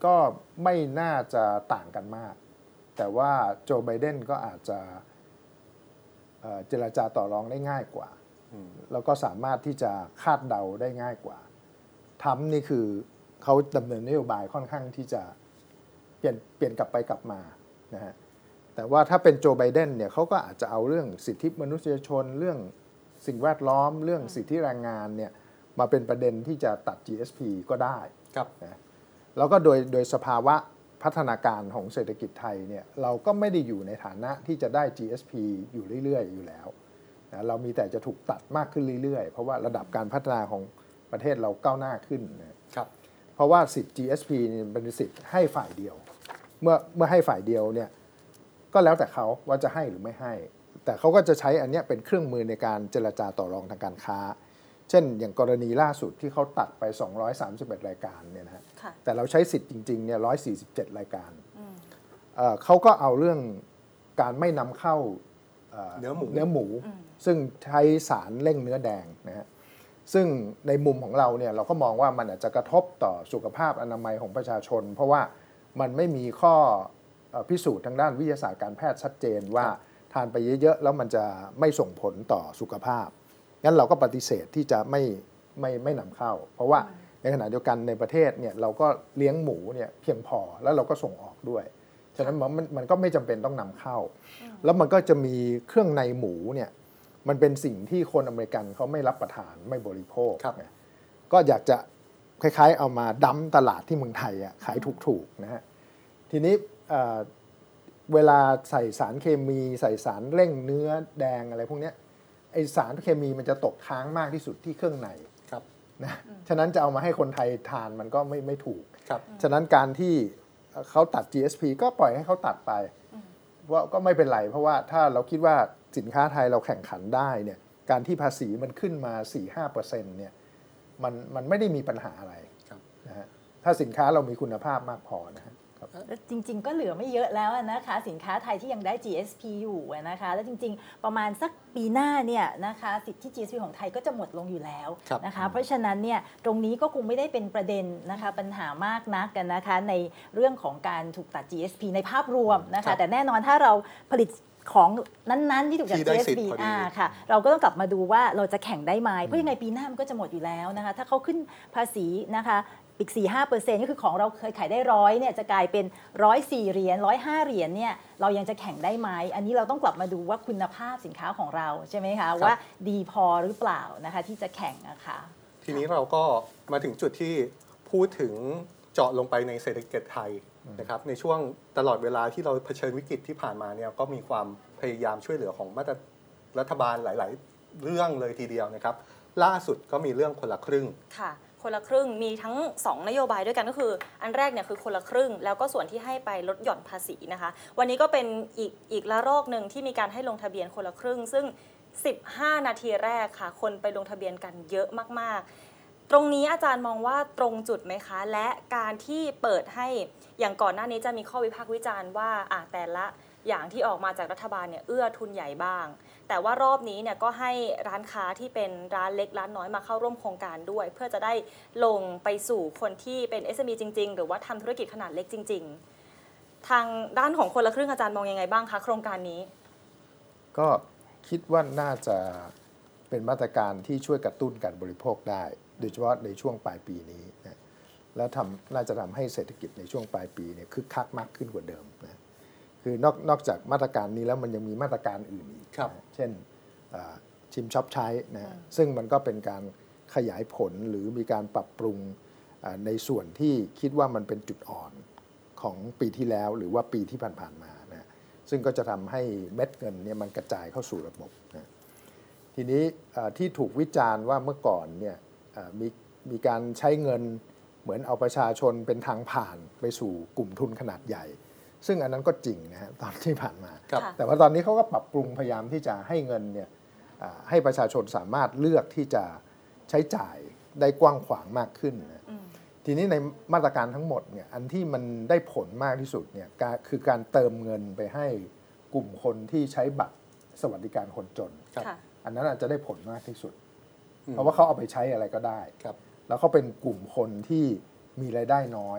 ก็ไม่น่าจะต่างกันมากแต่ว่าโจไบเดนก็อาจจะเจรจาต่อรองได้ง่ายกว่าแล้วก็สามารถที่จะคาดเดาได้ง่ายกว่าทรัมป์นี่คือเขาดำเนินนโยบายค่อนข้างที่จะเปลี่ยนเปลี่ยนกลับไปกลับมานะฮะแต่ว่าถ้าเป็นโจไบเดนเนี่ยเขาก็อาจจะเอาเรื่องสิทธิมนุษยชนเรื่องสิ่งแวดล้อมเรื่องสิทธิแรงงานเนี่ยมาเป็นประเด็นที่จะตัด จี เอส พี ก็ได้ครับนะแล้วก็โดยโดยสภาวะพัฒนาการของเศรษฐกิจไทยเนี่ยเราก็ไม่ได้อยู่ในฐานะที่จะได้ จี เอส พี อยู่เรื่อยๆอยู่แล้วนะเรามีแต่จะถูกตัดมากขึ้นเรื่อยๆเพราะว่าระดับการพัฒนาของประเทศเราก้าวหน้าขึ้นนะครับเพราะว่าสิทธิ์ จี เอส พี เป็นสิทธิ์ให้ฝ่ายเดียวเมื่อเมื่อให้ฝ่ายเดียวเนี่ยก็แล้วแต่เขาว่าจะให้หรือไม่ให้แต่เขาก็จะใช้อันนี้เป็นเครื่องมือในการเจรจาต่อรองทางการค้าเช่นอย่างกรณีล่าสุดที่เขาตัดไปสองร้อยสามสิบเอ็ดรายการเนี่ยนะฮะแต่เราใช้สิทธิ์จริงๆเนี่ยหนึ่งร้อยสี่สิบเจ็ดรายการเอ่อเขาก็เอาเรื่องการไม่นำเข้าเอ่อเนื้อหมูเนื้อหมูซึ่งใช้สารเร่งเนื้อแดงนะฮะซึ่งในมุมของเราเนี่ยเราก็มองว่ามันอาจจะกระทบต่อสุขภาพอนามัยของประชาชนเพราะว่ามันไม่มีข้อพิสูจน์ทางด้านวิทยาศาสตร์การแพทย์ชัดเจนว่าทานไปเยอะๆแล้วมันจะไม่ส่งผลต่อสุขภาพงั้นเราก็ปฏิเสธที่จะไม่ไม่ไม่นำเข้าเพราะว่าในขณะเดียวกันในประเทศเนี่ยเราก็เลี้ยงหมูเนี่ยเพียงพอแล้วเราก็ส่งออกด้วยฉะนั้นมันมันก็ไม่จำเป็นต้องนำเข้าแล้วมันก็จะมีเครื่องในหมูเนี่ยมันเป็นสิ่งที่คนอเมริกันเขาไม่รับประทานไม่บริโภคก็อยากจะคล้ายๆเอามาดั้มตลาดที่เมืองไทยอ่ะขายถูกๆนะฮะทีนี้เวลาใส่สารเคมีใส่สารเร่งเนื้อแดงอะไรพวกนี้ไอสารเคมีมันจะตกค้างมากที่สุดที่เครื่องในนะฉะนั้นจะเอามาให้คนไทยทานมันก็ไม่ไม่ถูกฉะนั้นการที่เขาตัด จี เอส พี ก็ปล่อยให้เขาตัดไปว่าก็ไม่เป็นไรเพราะว่าถ้าเราคิดว่าสินค้าไทยเราแข่งขันได้เนี่ยการที่ภาษีมันขึ้นมา สี่ถึงห้าเปอร์เซ็นต์ เนี่ยมันมันไม่ได้มีปัญหาอะไรนะฮะถ้าสินค้าเรามีคุณภาพมากพอนะฮะจริงๆก็เหลือไม่เยอะแล้วนะคะสินค้าไทยที่ยังได้ จี เอส พี อยู่นะคะแล้วจริงๆประมาณสักปีหน้าเนี่ยนะคะสิทธิ จี เอส พี ของไทยก็จะหมดลงอยู่แล้วนะคะเพราะฉะนั้นเนี่ยตรงนี้ก็คงไม่ได้เป็นประเด็นนะคะปัญหามากนักกันนะคะในเรื่องของการถูกตัด จี เอส พี ในภาพรวมนะคะแต่แน่นอนถ้าเราผลิตของนั้นๆที่ถูกตัด จี เอส พี อ่าค่ะเราก็ต้องกลับมาดูว่าเราจะแข่งได้ไหมเพราะยังไงปีหน้ามันก็จะหมดอยู่แล้วนะคะถ้าเขาขึ้นภาษีนะคะอีก สี่ถึงห้าเปอร์เซ็นต์ ก็คือของเราเคยขายได้ร้อยเนี่ยจะกลายเป็นหนึ่งร้อยสี่เหรียญหนึ่งร้อยห้าเหรียญเนี่ยเรายังจะแข่งได้ไหมอันนี้เราต้องกลับมาดูว่าคุณภาพสินค้าของเราใช่ไหมคะว่าดีพอหรือเปล่านะคะที่จะแข่งนะคะทีนี้เราก็มาถึงจุดที่พูดถึงเจาะลงไปในเศรษฐกิจไทยนะครับในช่วงตลอดเวลาที่เราเผชิญวิกฤตที่ผ่านมาเนี่ยก็มีความพยายามช่วยเหลือของมาตรรัฐบาลหลายๆเรื่องเลยทีเดียวนะครับล่าสุดก็มีเรื่องคนละครึ่งค่ะคนละครึ่งมีทั้งสองนโยบายด้วยกันก็คืออันแรกเนี่ยคือคนละครึ่งแล้วก็ส่วนที่ให้ไปลดหย่อนภาษีนะคะวันนี้ก็เป็นอีกอีกละลอกหนึ่งที่มีการให้ลงทะเบียนคนละครึ่งซึ่งสิบห้านาทีแรกค่ะคนไปลงทะเบียนกันเยอะมากๆตรงนี้อาจารย์มองว่าตรงจุดไหมคะและการที่เปิดให้อย่างก่อนหน้านี้จะมีข้อวิพากษ์วิจารณ์ว่าอ่ะแต่ละอย่างที่ออกมาจากรัฐบาลเนี่ยเอื้อทุนใหญ่บ้างแต่ว่ารอบนี้เนี่ยก็ให้ร้านค้าที่เป็นร้านเล็กร้านน้อยมาเข้าร่วมโครงการด้วยเพื่อจะได้ลงไปสู่คนที่เป็น เอส เอ็ม อี จริงๆหรือว่าทำธุรกิจขนาดเล็กจริงๆทางด้านของคนละครึ่งอาจารย์มองยังไงบ้างคะโครงการนี้ก็คิดว่าน่าจะเป็นมาตรการที่ช่วยกระตุ้นการบริโภคได้โดยเฉพาะในช่วงปลายปีนี้นะและทำน่าจะทำให้เศรษฐกิจในช่วงปลายปีเนี่ยคึกคักมากขึ้นกว่าเดิมนะคือนอกนอกจากมาตรการนี้แล้วมันยังมีมาตรการอื่นอีกนะเช่นชิมช็อปใช้นะซึ่งมันก็เป็นการขยายผลหรือมีการปรับปรุงในส่วนที่คิดว่ามันเป็นจุดอ่อนของปีที่แล้วหรือว่าปีที่ผ่านๆมานะซึ่งก็จะทำให้เม็ดเงินเนี่ยมันกระจายเข้าสู่ระบบนะทีนี้ที่ถูกวิจารณ์ว่าเมื่อก่อนเนี่ยมีมีการใช้เงินเหมือนเอาประชาชนเป็นทางผ่านไปสู่กลุ่มทุนขนาดใหญ่ซึ่งอันนั้นก็จริงนะฮะตอนที่ผ่านมาแต่ว่าตอนนี้เขาก็ปรับปรุงพยายามที่จะให้เงินเนี่ยให้ประชาชนสามารถเลือกที่จะใช้จ่ายได้กว้างขวางมากขึ้นนะทีนี้ในมาตรการทั้งหมดเนี่ยอันที่มันได้ผลมากที่สุดเนี่ยคือการเติมเงินไปให้กลุ่มคนที่ใช้บัตรสวัสดิการคนจนอันนั้นอาจจะได้ผลมากที่สุดเพราะว่าเขาเอาไปใช้อะไรก็ได้แล้วเขาเป็นกลุ่มคนที่มีรายได้น้อย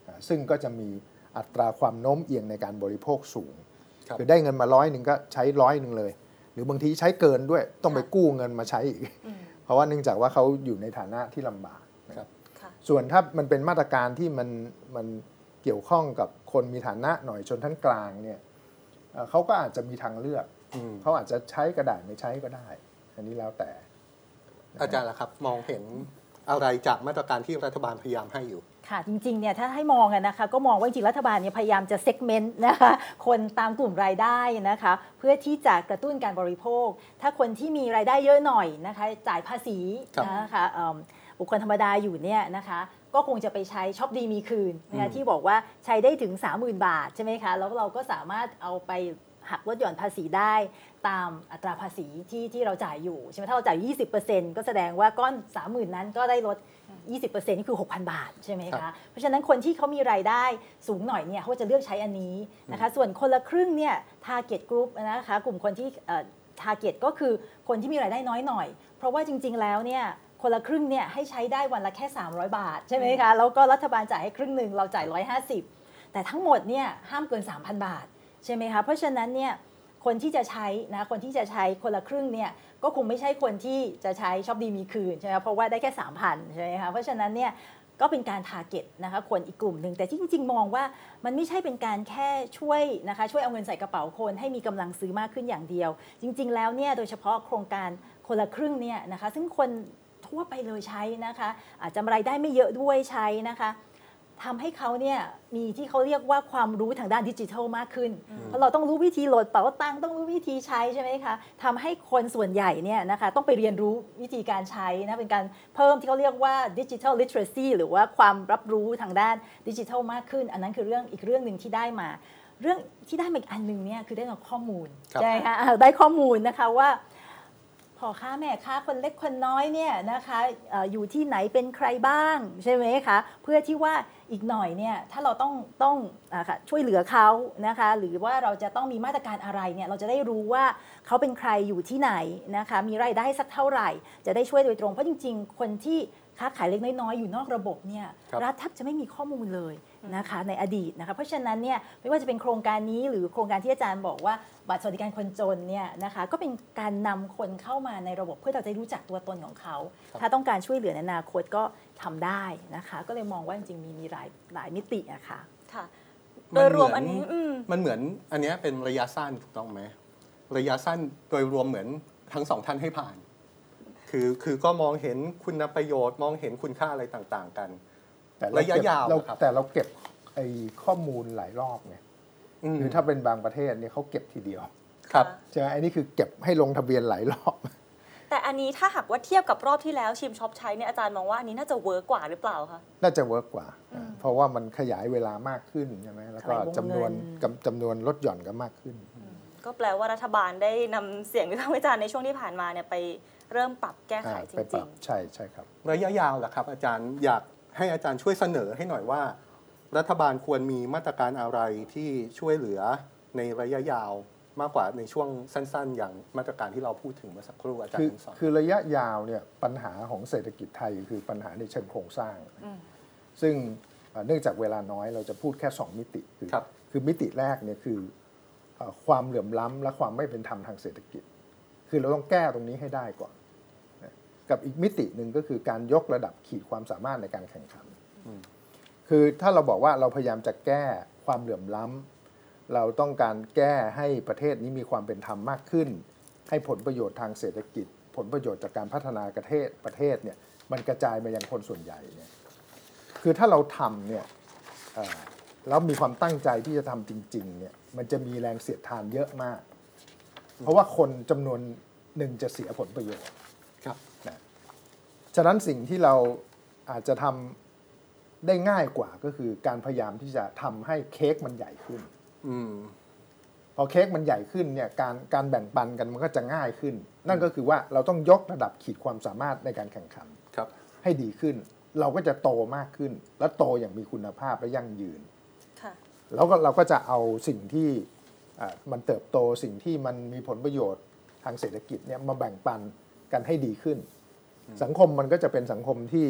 ซึ่งก็จะมีอัตราความโน้มเอียงในการบริโภคสูงคือได้เงินมาร้อยหนึ่งก็ใช้ร้อยหนึ่งเลยหรือบางทีใช้เกินด้วยต้องไปกู้เงินมาใช้อีกเพราะว่าเนื่องจากว่าเขาอยู่ในฐานะที่ลำบากนะครับส่วนถ้ามันเป็นมาตรการที่มันมันเกี่ยวข้องกับคนมีฐานะหน่อยชนชั้นกลางเนี่ยเขาก็อาจจะมีทางเลือกเขาอาจจะใช้ก็ได้ไม่ใช้ก็ได้อันนี้แล้วแต่อาจารย์ล่ะครับมองเห็นอะไรจากมาตรการที่รัฐบาลพยายามให้อยู่ค่ะจริงๆเนี่ยถ้าให้มองกันนะคะก็มองว่าจริงๆรัฐบาลเนี่ยพยายามจะเซกเมนต์นะคะคนตามกลุ่มรายได้นะคะเพื่อที่จะกระตุ้นการบริโภคถ้าคนที่มีรายได้เยอะหน่อยนะคะจ่ายภาษีนะคะบุคคลธรรมดาอยู่เนี่ยนะคะก็คงจะไปใช้ช็อปดีมีคืนนะคะที่บอกว่าใช้ได้ถึง สามหมื่น บาทใช่ไหมคะแล้วเราก็สามารถเอาไปหักลดหย่อนภาษีได้ตามอัตราภาษีที่ที่เราจ่ายอยู่ใช่ไหมถ้าเราจ่าย ยี่สิบเปอร์เซ็นต์ ก็แสดงว่าก้อน สามหมื่น นั้นก็ได้ลด ยี่สิบเปอร์เซ็นต์ นี่คือ หกพัน บาทใช่ไหมคะเพราะฉะนั้นคนที่เขามีรายได้สูงหน่อยเนี่ยเขาจะเลือกใช้อันนี้นะคะส่วนคนละครึ่งเนี่ย target group นะคะกลุ่มคนที่ target ก็คือคนที่มีรายได้น้อยหน่อยเพราะว่าจริงๆแล้วเนี่ยคนละครึ่งเนี่ยให้ใช้ได้วันละแค่สามร้อยบาทใช่ไหมคะแล้วก็รัฐบาลจ่ายให้ครึ่งหนึ่งเราจ่ายหนึ่งร้อยห้าสิบแต่ทั้งหมดเนี่ยห้ามเกิน สามพัน บาทใช่ไหมคะเพราะฉะนั้นเนี่ยคนที่จะใช้นะคนที่จะใช้คนละครึ่งเนี่ยก็คงไม่ใช่คนที่จะใช้ช็อปดีมีคืนใช่ไหมเพราะว่าได้แค่ สามพัน ใช่ไหมคะเพราะฉะนั้นเนี่ยก็เป็นการทาร์เก็ตนะคะคนอีกกลุ่มหนึ่งแต่ที่จริงๆมองว่ามันไม่ใช่เป็นการแค่ช่วยนะคะช่วยเอาเงินใส่กระเป๋าคนให้มีกำลังซื้อมากขึ้นอย่างเดียวจริงๆแล้วเนี่ยโดยเฉพาะโครงการคนละครึ่งเนี่ยนะคะซึ่งคนทั่วไปเลยใช้นะคะอาจจะรายได้ไม่เยอะด้วยใช้นะคะทำให้เขาเนี่ยมีที่เขาเรียกว่าความรู้ทางด้านดิจิทัลมากขึ้นเพราะเราต้องรู้วิธีโหลดเป๋าตังค์ต้องรู้วิธีใช้ใช่ไหมคะทำให้คนส่วนใหญ่เนี่ยนะคะต้องไปเรียนรู้วิธีการใช้นะเป็นการเพิ่มที่เขาเรียกว่าดิจิทัลลิเทอเรซีหรือว่าความรับรู้ทางด้านดิจิทัลมากขึ้นอันนั้นคือเรื่องอีกเรื่องหนึ่งที่ได้มาเรื่องที่ได้มาอีกอันหนึ่งเนี่ยคือได้มาข้อมูลใช่ไหมคะได้ข้อมูลนะคะว่าพ่อค้าแม่ค้าคนเล็กคนน้อยเนี่ยนะคะอยู่ที่ไหนเป็นใครบ้างใช่ไหมคะเพื่อที่ว่าอีกหน่อยเนี่ยถ้าเราต้องต้องช่วยเหลือเขานะคะหรือว่าเราจะต้องมีมาตรการอะไรเนี่ยเราจะได้รู้ว่าเขาเป็นใครอยู่ที่ไหนนะคะมีรายได้สักเท่าไหร่จะได้ช่วยโดยตรงเพราะจริงๆคนที่ค้าขายเล็กน้อยๆอยู่นอกระบบเนี่ยรัฐแทบจะไม่มีข้อมูลเลยนะคะในอดีตนะคะเพราะฉะนั้นเนี่ยไม่ว่าจะเป็นโครงการนี้หรือโครงการที่อาจารย์บอกว่าบัตรสวัสดิการคนจนเนี่ยนะคะก็เป็นการนำคนเข้ามาในระบบเพื่อเราจะรู้จักตัวตนของเขาถ้าต้องการช่วยเหลือในอนาคตก็ทำได้นะคะก็เลยมองว่าจริงๆมีมีหลายหลายมิติอะค่ะค่ะโดยรวมอันนี้มันเหมือนอันนี้เป็นระยะสั้นถูกต้องไหมระยะสั้นโดยรวมเหมือนทั้งสองท่านให้ผ่านคือคือก็มองเห็นคุณประโยชน์มองเห็นคุณค่าอะไรต่างๆกันแต่ระยะยาวแต่เราเก็บไอ้ข้อมูลหลายรอบไงคือถ้าเป็นบางประเทศเนี่ยเขาเก็บทีเดียวครับใช่ไหมไอ้นี่คือเก็บให้ลงทะเบียนหลายรอบแต่อันนี้ถ้าหากว่าเทียบกับรอบที่แล้วชิมช็อปใช้เนี่ยอาจารย์มองว่าอันนี้น่าจะเวิร์กกว่าหรือเปล่าคะน่าจะเวิร์กกว่าเพราะว่ามันขยายเวลามากขึ้นใช่ไหมแล้วก็จำนวนจำนวนลดหย่อนก็มากขึ้นก็แปลว่ารัฐบาลได้นำเสียงวิพากษ์วิจารณ์ในช่วงที่ผ่านมาเนี่ยไปเริ่มปรับแก้ไขจริงๆใช่ใช่ครับระยะยาวล่ะครับอาจารย์อยากให้อาจารย์ช่วยเสนอให้หน่อยว่ารัฐบาลควรมีมาตรการอะไรที่ช่วยเหลือในระยะยาวมากกว่าในช่วงสั้นๆอย่างมาตรการที่เราพูดถึงเมื่อสักครู่อาจารย์สอนคือระยะยาวเนี่ยปัญหาของเศรษฐกิจไทยคือปัญหาในเชิงโครงสร้างซึ่งเนื่องจากเวลาน้อยเราจะพูดแค่สองมิติคือคือมิติแรกเนี่ยคือความเหลื่อมล้ำและความไม่เป็นธรรมทางเศรษฐกิจคือเราต้องแก้ตรงนี้ให้ได้ก่อนกับอีกมิติหนึ่งก็คือการยกระดับขีดความสามารถในการแข่งขันคือถ้าเราบอกว่าเราพยายามจะแก้ความเหลื่อมล้ำเราต้องการแก้ให้ประเทศนี้มีความเป็นธรรมมากขึ้นให้ผลประโยชน์ทางเศรษฐกิจผลประโยชน์จากการพัฒนาประเทศประเทศเนี่ยมันกระจายมายังคนส่วนใหญ่เนี่ยคือถ้าเราทำเนี่ยแล้วมีความตั้งใจที่จะทำจริงๆเนี่ยมันจะมีแรงเสียดทานเยอะมากเพราะว่าคนจำนวนหนึ่งจะเสียผลประโยชน์ครับนะฉะนั้นสิ่งที่เราอาจจะทำได้ง่ายกว่าก็คือการพยายามที่จะทำให้เค้กมันใหญ่ขึ้นอพอเค้กมันใหญ่ขึ้นเนี่ยการการแบ่งปันกันมันก็จะง่ายขึ้นนั่นก็คือว่าเราต้องยกระดับขีดความสามารถในการแข่งขันให้ดีขึ้นเราก็จะโตมากขึ้นและโตอย่างมีคุณภาพและยั่งยืนแล้วก็เราก็จะเอาสิ่งที่มันเติบโตสิ่งที่มันมีผลประโยชน์ทางเศรษฐกิจเนี่ยมาแบ่งปันกันให้ดีขึ้นสังคมมันก็จะเป็นสังคมที่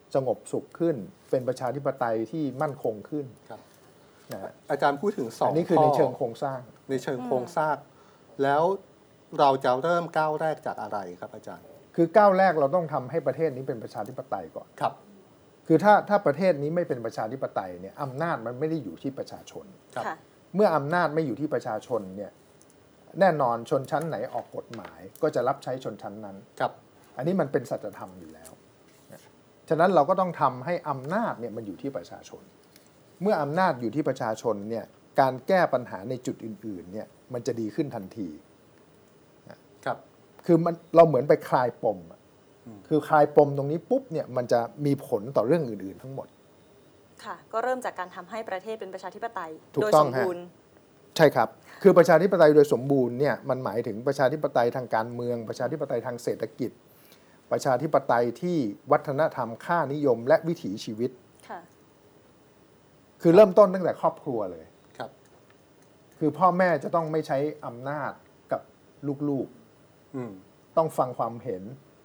สงบสุขขึ้นเป็นประชาธิปไตยที่มั่นคงขึ้นครับนะฮะอาจารย์พูดถึงสองอันนี้คือในเชิงโครงสร้างในเชิงโครงสร้างแล้วเราจะเริ่มก้าวแรกจากอะไรครับอาจารย์คือก้าวแรกเราต้องทำให้ประเทศนี้เป็นประชาธิปไตยก่อนครับคือถ้าถ้าประเทศนี้ไม่เป็นประชาธิปไตยเนี่ยอำนาจมันไม่ได้อยู่ที่ประชาชนเมื่ออำนาจไม่อยู่ที่ประชาชนเนี่ยแน่นอนชนชั้นไหนออกกฎหมายก็จะรับใช้ชนชั้นนั้นครับอันนี้มันเป็นสัจธรรมอยู่แล้วฉะนั้นเราก็ต้องทำให้อำนาจเนี่ยมันอยู่ที่ประชาชนเมื่ออำนาจอยู่ที่ประชาชนเนี่ยการแก้ปัญหาในจุดอื่นๆเนี่ยมันจะดีขึ้นทันทีครับคือมันเราเหมือนไปคลายปมคือคลายปมตรงนี้ปุ๊บเนี่ยมันจะมีผลต่อเรื่องอื่นๆทั้งหมดค่ะก็เริ่มจากการทำให้ประเทศเป็นประชาธิปไตยโดยสมบูรณ์ใช่ครับคือประชาธิปไตยโดยสมบูรณ์เนี่ยมันหมายถึงประชาธิปไตยทางการเมืองประชาธิปไตยทางเศรษฐกิจประชาธิปไตยที่วัฒนธรรมค่านิยมและวิถีชีวิตค่ะคือเริ่มต้นตั้งแต่ครอบครัวเลยครับคือพ่อแม่จะต้องไม่ใช้อำนาจกับลูกๆต้องฟังความเห็น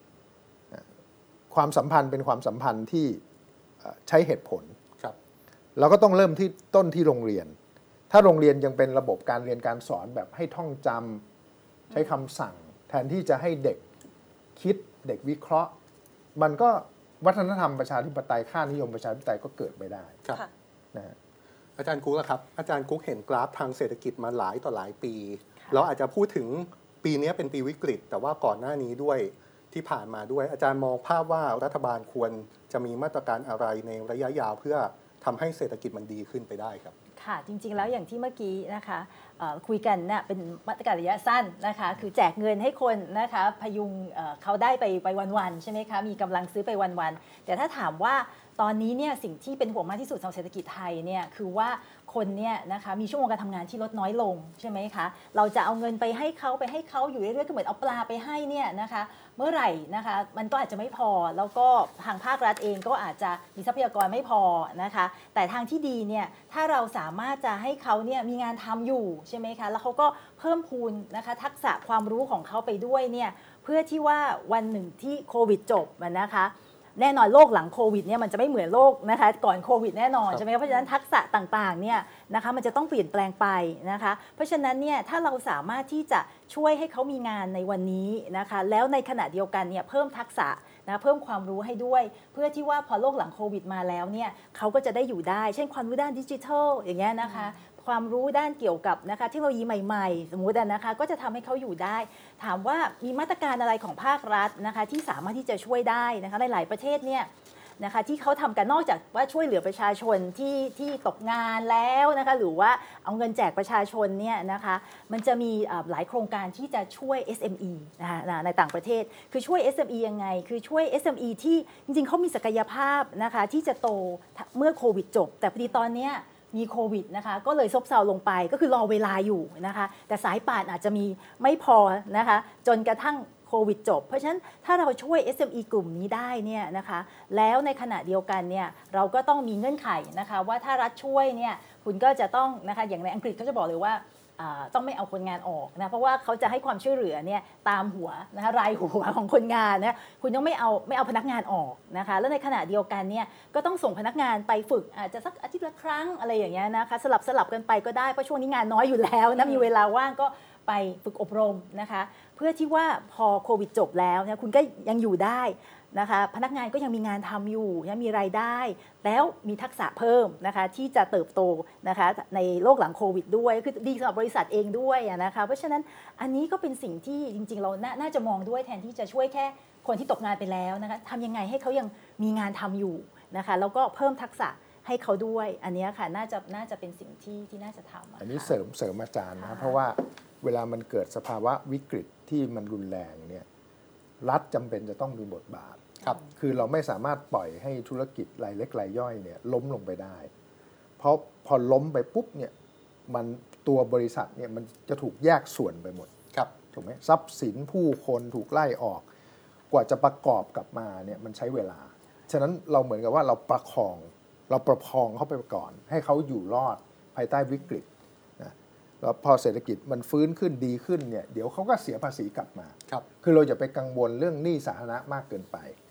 ความสัมพันธ์เป็นความสัมพันธ์ที่ใช้เหตุผลครับเราก็ต้องเริ่มที่ต้นที่โรงเรียนถ้าโรงเรียนยังเป็นระบบการเรียนการสอนแบบให้ท่องจำใช้คำสั่งแทนที่จะให้เด็กคิดเด็กวิเคราะห์มันก็วัฒนธรรมประชาธิปไตยค่านิยมประชาธิปไตยก็เกิดไม่ได้ครับนะฮะอาจารย์กุ๊กครับอาจารย์กุ๊กเห็นกราฟทางเศรษฐกิจมาหลายต่อหลายปีเราอาจจะพูดถึงปีนี้เป็นปีวิกฤตแต่ว่าก่อนหน้านี้ด้วยที่ผ่านมาด้วยอาจารย์มองภาพว่ารัฐบาลควรจะมีมาตรการอะไรในระยะยาวเพื่อทำให้เศรษฐกิจมันดีขึ้นไปได้ครับค่ะจริงๆแล้วอย่างที่เมื่อกี้นะคะคุยกันเนี่ยเป็นมาตรการระยะสั้นนะคะคือแจกเงินให้คนนะคะพยุงเขาได้ไปไปวันๆใช่ไหมคะมีกำลังซื้อไปวันๆแต่ถ้าถามว่าตอนนี้เนี่ยสิ่งที่เป็นห่วงมากที่สุดสำหรับเศรษฐกิจไทยเนี่ยคือว่าคนเนี่ยนะคะมีชั่วโมงการทำงานที่ลดน้อยลงใช่ไหมคะเราจะเอาเงินไปให้เขาไปให้เขาอยู่เรื่อยๆก็เหมือนเอาปลาไปให้เนี่ยนะคะเมื่อไหร่นะคะมันก็อาจจะไม่พอแล้วก็ทางภาครัฐเองก็อาจจะมีทรัพยากรไม่พอนะคะแต่ทางที่ดีเนี่ยถ้าเราสามารถจะให้เขาเนี่ยมีงานทำอยู่ใช่ไหมคะแล้วเขาก็เพิ่มพูนนะคะทักษะความรู้ของเขาไปด้วยเนี่ยเพื่อที่ว่าวันหนึ่งที่โควิดจบนะคะแน่นอนโลกหลังโควิดเนี่ยมันจะไม่เหมือนโลกนะคะก่อนโควิดแน่นอนใช่ไหมเพราะฉะนั้นทักษะต่างๆเนี่ยนะคะมันจะต้องเปลี่ยนแปลงไปนะคะเพราะฉะนั้นเนี่ยถ้าเราสามารถที่จะช่วยให้เขามีงานในวันนี้นะคะแล้วในขณะเดียวกันเนี่ยเพิ่มทักษะนะเพิ่มความรู้ให้ด้วยเพื่อที่ว่าพอโลกหลังโควิดมาแล้วเนี่ยเขาก็จะได้อยู่ได้เช่นความรู้ด้านดิจิทัลอย่างเงี้ยนะคะความรู้ด้านเกี่ยวกับนะคะเทคโนโลยีใหม่ๆสมมุตินะคะก็จะทำให้เขาอยู่ได้ถามว่ามีมาตรการอะไรของภาครัฐนะคะที่สามารถที่จะช่วยได้นะคะในหลายประเทศเนี่ยนะคะที่เขาทำกันนอกจากว่าช่วยเหลือประชาชนที่ที่ตกงานแล้วนะคะหรือว่าเอาเงินแจกประชาชนเนี่ยนะคะมันจะมีหลายโครงการที่จะช่วย เอส เอ็ม อี นะคะในต่างประเทศคือช่วย เอส เอ็ม อี ยังไงคือช่วย เอส เอ็ม อี ที่จริงๆเขามีศักยภาพนะคะที่จะโตเมื่อโควิดจบแต่พอดีตอนนี้มีโควิดนะคะก็เลยซบเซาลงไปก็คือรอเวลาอยู่นะคะแต่สายป่านอาจจะมีไม่พอนะคะจนกระทั่งโควิดจบเพราะฉะนั้นถ้าเราช่วย เอส เอ็ม อี กลุ่มนี้ได้เนี่ยนะคะแล้วในขณะเดียวกันเนี่ยเราก็ต้องมีเงื่อนไขนะคะว่าถ้ารัฐช่วยเนี่ยคุณก็จะต้องนะคะอย่างในอังกฤษเขาจะบอกเลยว่าต้องไม่เอาคนงานออกนะเพราะว่าเขาจะให้ความช่วยเหลือเนี่ยตามหัวนะคะรายหัวของคนงานนะคุณต้องไม่เอาไม่เอาพนักงานออกนะคะแล้วในขณะเดียวกันเนี่ยก็ต้องส่งพนักงานไปฝึกอาจจะสักอาทิตย์ละครั้งอะไรอย่างเงี้ยนะคะสลับสลับกันไปก็ได้เพราะช่วงนี้งานน้อยอยู่แล้วนะมีเวลาว่างก็ไปฝึกอบรมนะคะเพื่อที่ว่าพอโควิดจบแล้วเนี่ยคุณก็ยังอยู่ได้นะคะพนักงานก็ยังมีงานทำอยู่ยังมีรายได้แล้วมีทักษะเพิ่มนะคะที่จะเติบโตนะคะในโลกหลังโควิดด้วยคือดีสำหรับบริษัทเองด้วยนะคะเพราะฉะนั้นอันนี้ก็เป็นสิ่งที่จริงๆเราน่าจะมองด้วยแทนที่จะช่วยแค่คนที่ตกงานไปแล้วนะคะทำยังไงให้เขายังมีงานทำอยู่นะคะแล้วก็เพิ่มทักษะให้เขาด้วยอันนี้ค่ะน่าจะน่าจะเป็นสิ่งที่ที่น่าจะทำอันนี้เสริมเสริมอาจารย์นะเพราะว่าเวลามันเกิดสภาวะวิกฤตที่มันรุนแรงเนี่ยรัฐจำเป็นจะต้องมีบทบาทครับคือเราไม่สามารถปล่อยให้ธุรกิจรายเล็กรายย่อยเนี่ยล้มลงไปได้เพราะพอล้มไปปุ๊บเนี่ยมันตัวบริษัทเนี่ยมันจะถูกแยกส่วนไปหมดครับถูกไหมทรัพย์สินผู้คนถูกไล่ออกกว่าจะประกอบกลับมาเนี่ยมันใช้เวลาฉะนั้นเราเหมือนกับว่าเราประคองเราประคองเขาไปก่อนให้เขาอยู่รอดภายใต้วิกฤตนะแล้วพอเศรษฐกิจมันฟื้นขึ้นดีขึ้นเนี่ยเดี๋ยวเขาก็เสียภาษีกลับมาครับคือเราอย่าไปกังวลเรื่องหนี้สาธารณะมากเกินไป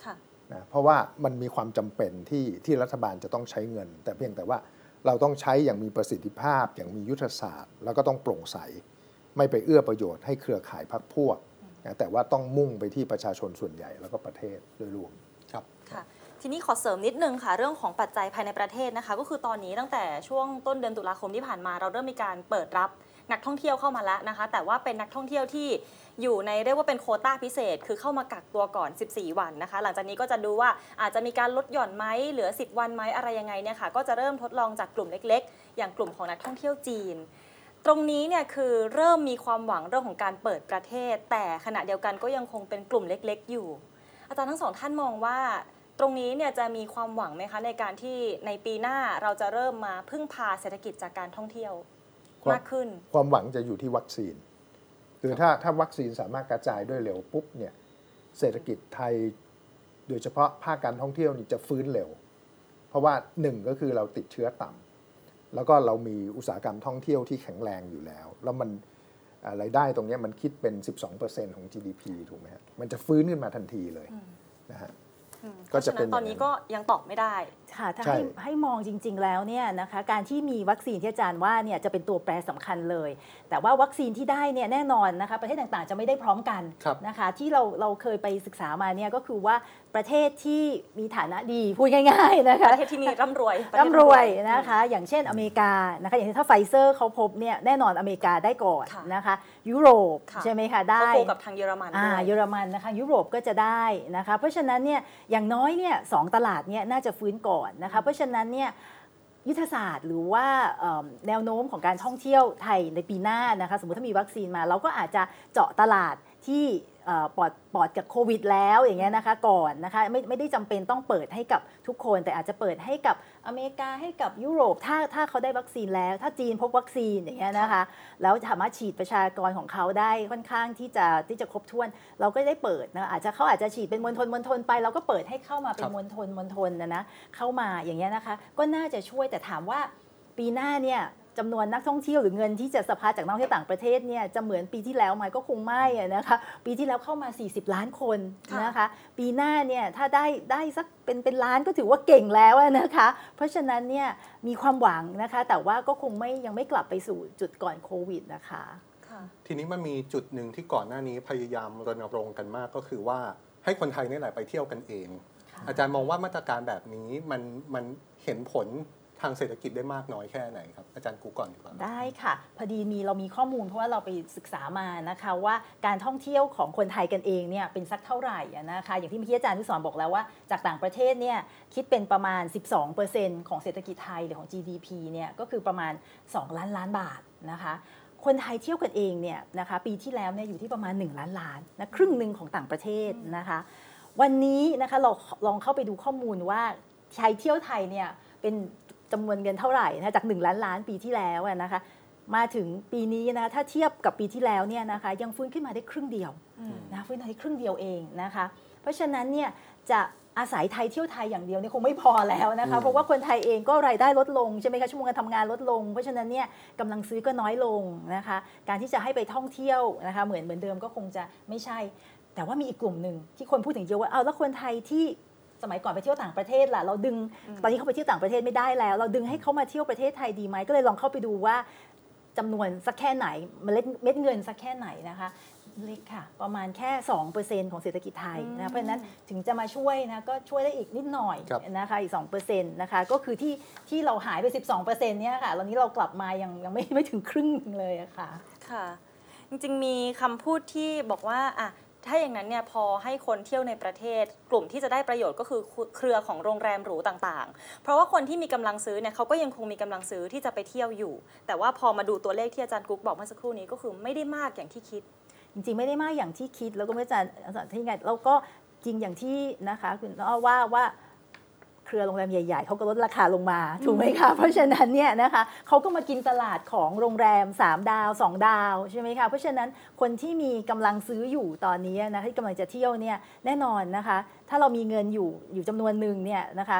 นะเพราะว่ามันมีความจำเป็นที่ที่รัฐบาลจะต้องใช้เงินแต่เพียงแต่ว่าเราต้องใช้อย่างมีประสิทธิภาพอย่างมียุทธศาสตร์แล้วก็ต้องโปร่งใสไม่ไปเอื้อประโยชน์ให้เครือข่ายพรรคพวกนะแต่ว่าต้องมุ่งไปที่ประชาชนส่วนใหญ่แล้วก็ประเทศโดยรวมครับค่ะทีนี้ขอเสริมนิดนึงค่ะเรื่องของปัจจัยภายในประเทศนะคะก็คือตอนนี้ตั้งแต่ช่วงต้นเดือนตุลาคมที่ผ่านมาเราเริ่มมีการเปิดรับนักท่องเที่ยวเข้ามาแล้วนะคะแต่ว่าเป็นนักท่องเที่ยวที่อยู่ในเรียกว่าเป็นโควต้าพิเศษคือเข้ามากักตัวก่อนสิบสี่วันนะคะหลังจากนี้ก็จะดูว่าอาจจะมีการลดหย่อนไหมเหลือสิบวันไหมอะไรยังไงเนี่ยค่ะก็จะเริ่มทดลองจากกลุ่มเล็กๆอย่างกลุ่มของนักท่องเที่ยวจีนตรงนี้เนี่ยคือเริ่มมีความหวังเรื่องของการเปิดประเทศแต่ขณะเดียวกันก็ยังคงเป็นกลุ่มเล็กๆอยู่อาจารย์ทั้งสองท่านมองว่าตรงนี้เนี่ยจะมีความหวังไหมคะในการที่ในปีหน้าเราจะเริ่มมาพึ่งพาเศรษฐกิจจากการท่องเที่ยวมากขึ้นความหวังจะอยู่ที่วัคซีนคือถ้าถ้าวัคซีนสามารถกระจายด้วยเร็วปุ๊บเนี่ยเศรษฐกิจไทยโดยเฉพาะภาคการท่องเที่ยวนี่จะฟื้นเร็วเพราะว่าหนึ่งก็คือเราติดเชื้อต่ำแล้วก็เรามีอุตสาหกรรมท่องเที่ยวที่แข็งแรงอยู่แล้วแล้วมันรายได้ตรงนี้มันคิดเป็น สิบสองเปอร์เซ็นต์ ของ จี ดี พี ถูกไหมฮะมันจะฟื้นขึ้นมาทันทีเลยนะฮะก็จะเป็นตอนนี้ก็ยังตอบไม่ได้ค่ะถ้าให้ให้มองจริงๆแล้วเนี่ยนะคะการที่มีวัคซีนที่อาจารย์ว่าเนี่ยจะเป็นตัวแปรสำคัญเลยแต่ว่าวัคซีนที่ได้เนี่ยแน่นอนนะคะประเทศต่างๆจะไม่ได้พร้อมกันนะคะที่เราเราเคยไปศึกษามาเนี่ยก็คือว่าประเทศที่มีฐานะดีพูดง่ายๆนะคะประเทศที่มีร่ำรวยร่ำรวยนะคะอย่างเช่นอเมริกานะคะอย่างเช่นถ้าไฟเซอร์เขาพบเนี่ยแน่นอนอเมริกาได้ก่อนนะคะยุโรปใช่ไหมคะได้คู่กับทางเยอรมันด้วยเยอรมันนะคะยุโรปก็จะได้นะคะเพราะฉะนั้นเนี่ยอย่างน้อยเนี่ยสองตลาดเนี่ยน่าจะฟื้นก่อนนะคะเพราะฉะนั้นเนี่ยยุทธศาสตร์หรือว่าแนวโน้มของการท่องเที่ยวไทยในปีหน้านะคะสมมติถ้ามีวัคซีนมาเราก็อาจจะเจาะตลาดที่ปลอดปลอดจากโควิดแล้วอย่างเงี้ยนะคะก่อนนะคะไม่ไม่ได้จำเป็นต้องเปิดให้กับทุกคนแต่อาจจะเปิดให้กับอเมริกาให้กับยุโรปถ้าถ้าเขาได้วัคซีนแล้วถ้าจีนพบวัคซีนอย่างเงี้ยนะคะแล้วสามารถฉีดประชากรของเขาได้ค่อนข้างที่จะที่จะครบถ้วนเราก็ได้เปิดนะอาจจะเขาอาจจะฉีดเป็นมณฑลมณฑลไปเราก็เปิดให้เข้ามาเป็นมณฑลมณฑลนะนะเข้ามาอย่างเงี้ยนะคะก็น่าจะช่วยแต่ถามว่าปีหน้าเนี่ยจำนวนนักท่องเที่ยวหรือเงินที่จะสะพัดจากนักท่องเที่ยวต่างประเทศเนี่ยจะเหมือนปีที่แล้วไหมก็คงไม่นะคะปีที่แล้วเข้ามาสี่สิบล้านคนนะคะปีหน้าเนี่ยถ้าได้ได้สักเป็นเป็นล้านก็ถือว่าเก่งแล้วนะคะเพราะฉะนั้นเนี่ยมีความหวังนะคะแต่ว่าก็คงไม่ยังไม่กลับไปสู่จุดก่อนโควิดนะคะทีนี้มันมีจุดหนึ่งที่ก่อนหน้านี้พยายามรณรงค์กันมากก็คือว่าให้คนไทยนี่แหละไปเที่ยวกันเองอาจารย์มองว่ามาตรการแบบนี้มันมันเห็นผลทางเศรษฐกิจได้มากน้อยแค่ไหนครับอาจารย์กูก่อนดีกว่าได้ค่ะพอดีมีเรามีข้อมูลเพราะว่าเราไปศึกษามานะคะว่าการท่องเที่ยวของคนไทยกันเองเนี่ยเป็นสักเท่าไหร่นะคะอย่างที่เมื่อกี้อาจารย์นุสรบอกแล้วว่าจากต่างประเทศเนี่ยคิดเป็นประมาณ สิบสองเปอร์เซ็นต์ ของเศรษฐกิจไทยหรือของ จี ดี พี เนี่ยก็คือประมาณสองล้านล้านบาทนะคะคนไทยเที่ยวกันเองเนี่ยนะคะปีที่แล้วเนี่ยอยู่ที่ประมาณหนึ่งล้านล้านนะครึ่งหนึ่งของต่างประเทศนะคะวันนี้นะคะเราลองเข้าไปดูข้อมูลว่าไทยเที่ยวไทยเนี่ยเป็นจำนวนเงินเท่าไหร่นะจากหนึ่งล้านล้านปีที่แล้วนะคะมาถึงปีนี้นะคะถ้าเทียบกับปีที่แล้วเนี่ยนะคะยังฟื้นขึ้นมาได้ครึ่งเดียวนะฟื้นมาได้ครึ่งเดียวเองนะคะเพราะฉะนั้นเนี่ยจะอาศัยไทยเที่ยวไทยอย่างเดียวเนี่ยคงไม่พอแล้วนะคะเพราะว่าคนไทยเองก็รายได้ลดลงใช่ไหมคะชั่วโมงการทำงานลดลงเพราะฉะนั้นเนี่ยกำลังซื้อก็น้อยลงนะคะการที่จะให้ไปท่องเที่ยวนะคะเหมือนเหมือนเดิมก็คงจะไม่ใช่แต่ว่ามีอีกกลุ่มหนึ่งที่คนพูดถึงเยอะว่าเอาแล้วคนไทยที่สมัยก่อนไปเที่ยวต่างประเทศล่ะเราดึงตอนนี้เขาไปเที่ยวต่างประเทศไม่ได้แล้วเราดึงให้เขามาเที่ยวประเทศไทยดีไหมก็เลยลองเข้าไปดูว่าจำนวนสักแค่ไหนเมล็ดเม็ดเงินสักแค่ไหนนะคะเล็กค่ะประมาณแค่ สองเปอร์เซ็นต์ ของเศรษฐกิจไทยนะเพราะฉะนั้นถึงจะมาช่วยนะก็ช่วยได้อีกนิดหน่อยนะคะอีก สองเปอร์เซ็นต์ นะคะก็คือที่ที่เราหายไป สิบสองเปอร์เซ็นต์ เนี่ยค่ะตอนนี้เรากลับมายังยังไม่ไม่ถึงครึ่งเลยอะค่ะค่ะจริงๆมีคำพูดที่บอกว่าอ่ะถ้าอย่างนั้นเนี่ยพอให้คนเที่ยวในประเทศกลุ่มที่จะได้ประโยชน์ก็คือเครือของโรงแรมหรูต่างๆเพราะว่าคนที่มีกำลังซื้อเนี่ยเขาก็ยังคงมีกำลังซื้อที่จะไปเที่ยวอยู่แต่ว่าพอมาดูตัวเลขที่อาจารย์กุ๊กบอกเมื่อสักครู่นี้ก็คือไม่ได้มากอย่างที่คิดจริงๆไม่ได้มากอย่างที่คิดแล้วก็ไม่อาจารย์อาจารย์ที่ไงแล้วก็จริงอย่างที่นะคะคุณอ้อว่าว่าเครือโรงแรมใหญ่ๆเขาก็ลดราคาลงมาถูกไหมคะเพราะฉะนั้นเนี่ยนะคะเขาก็มากินตลาดของโรงแรมสามดาวสองดาวใช่ไหมคะเพราะฉะนั้นคนที่มีกำลังซื้ออยู่ตอนนี้นะที่กำลังจะเที่ยวเนี่ยแน่นอนนะคะถ้าเรามีเงินอยู่อยู่จำนวนหนึ่งเนี่ยนะคะ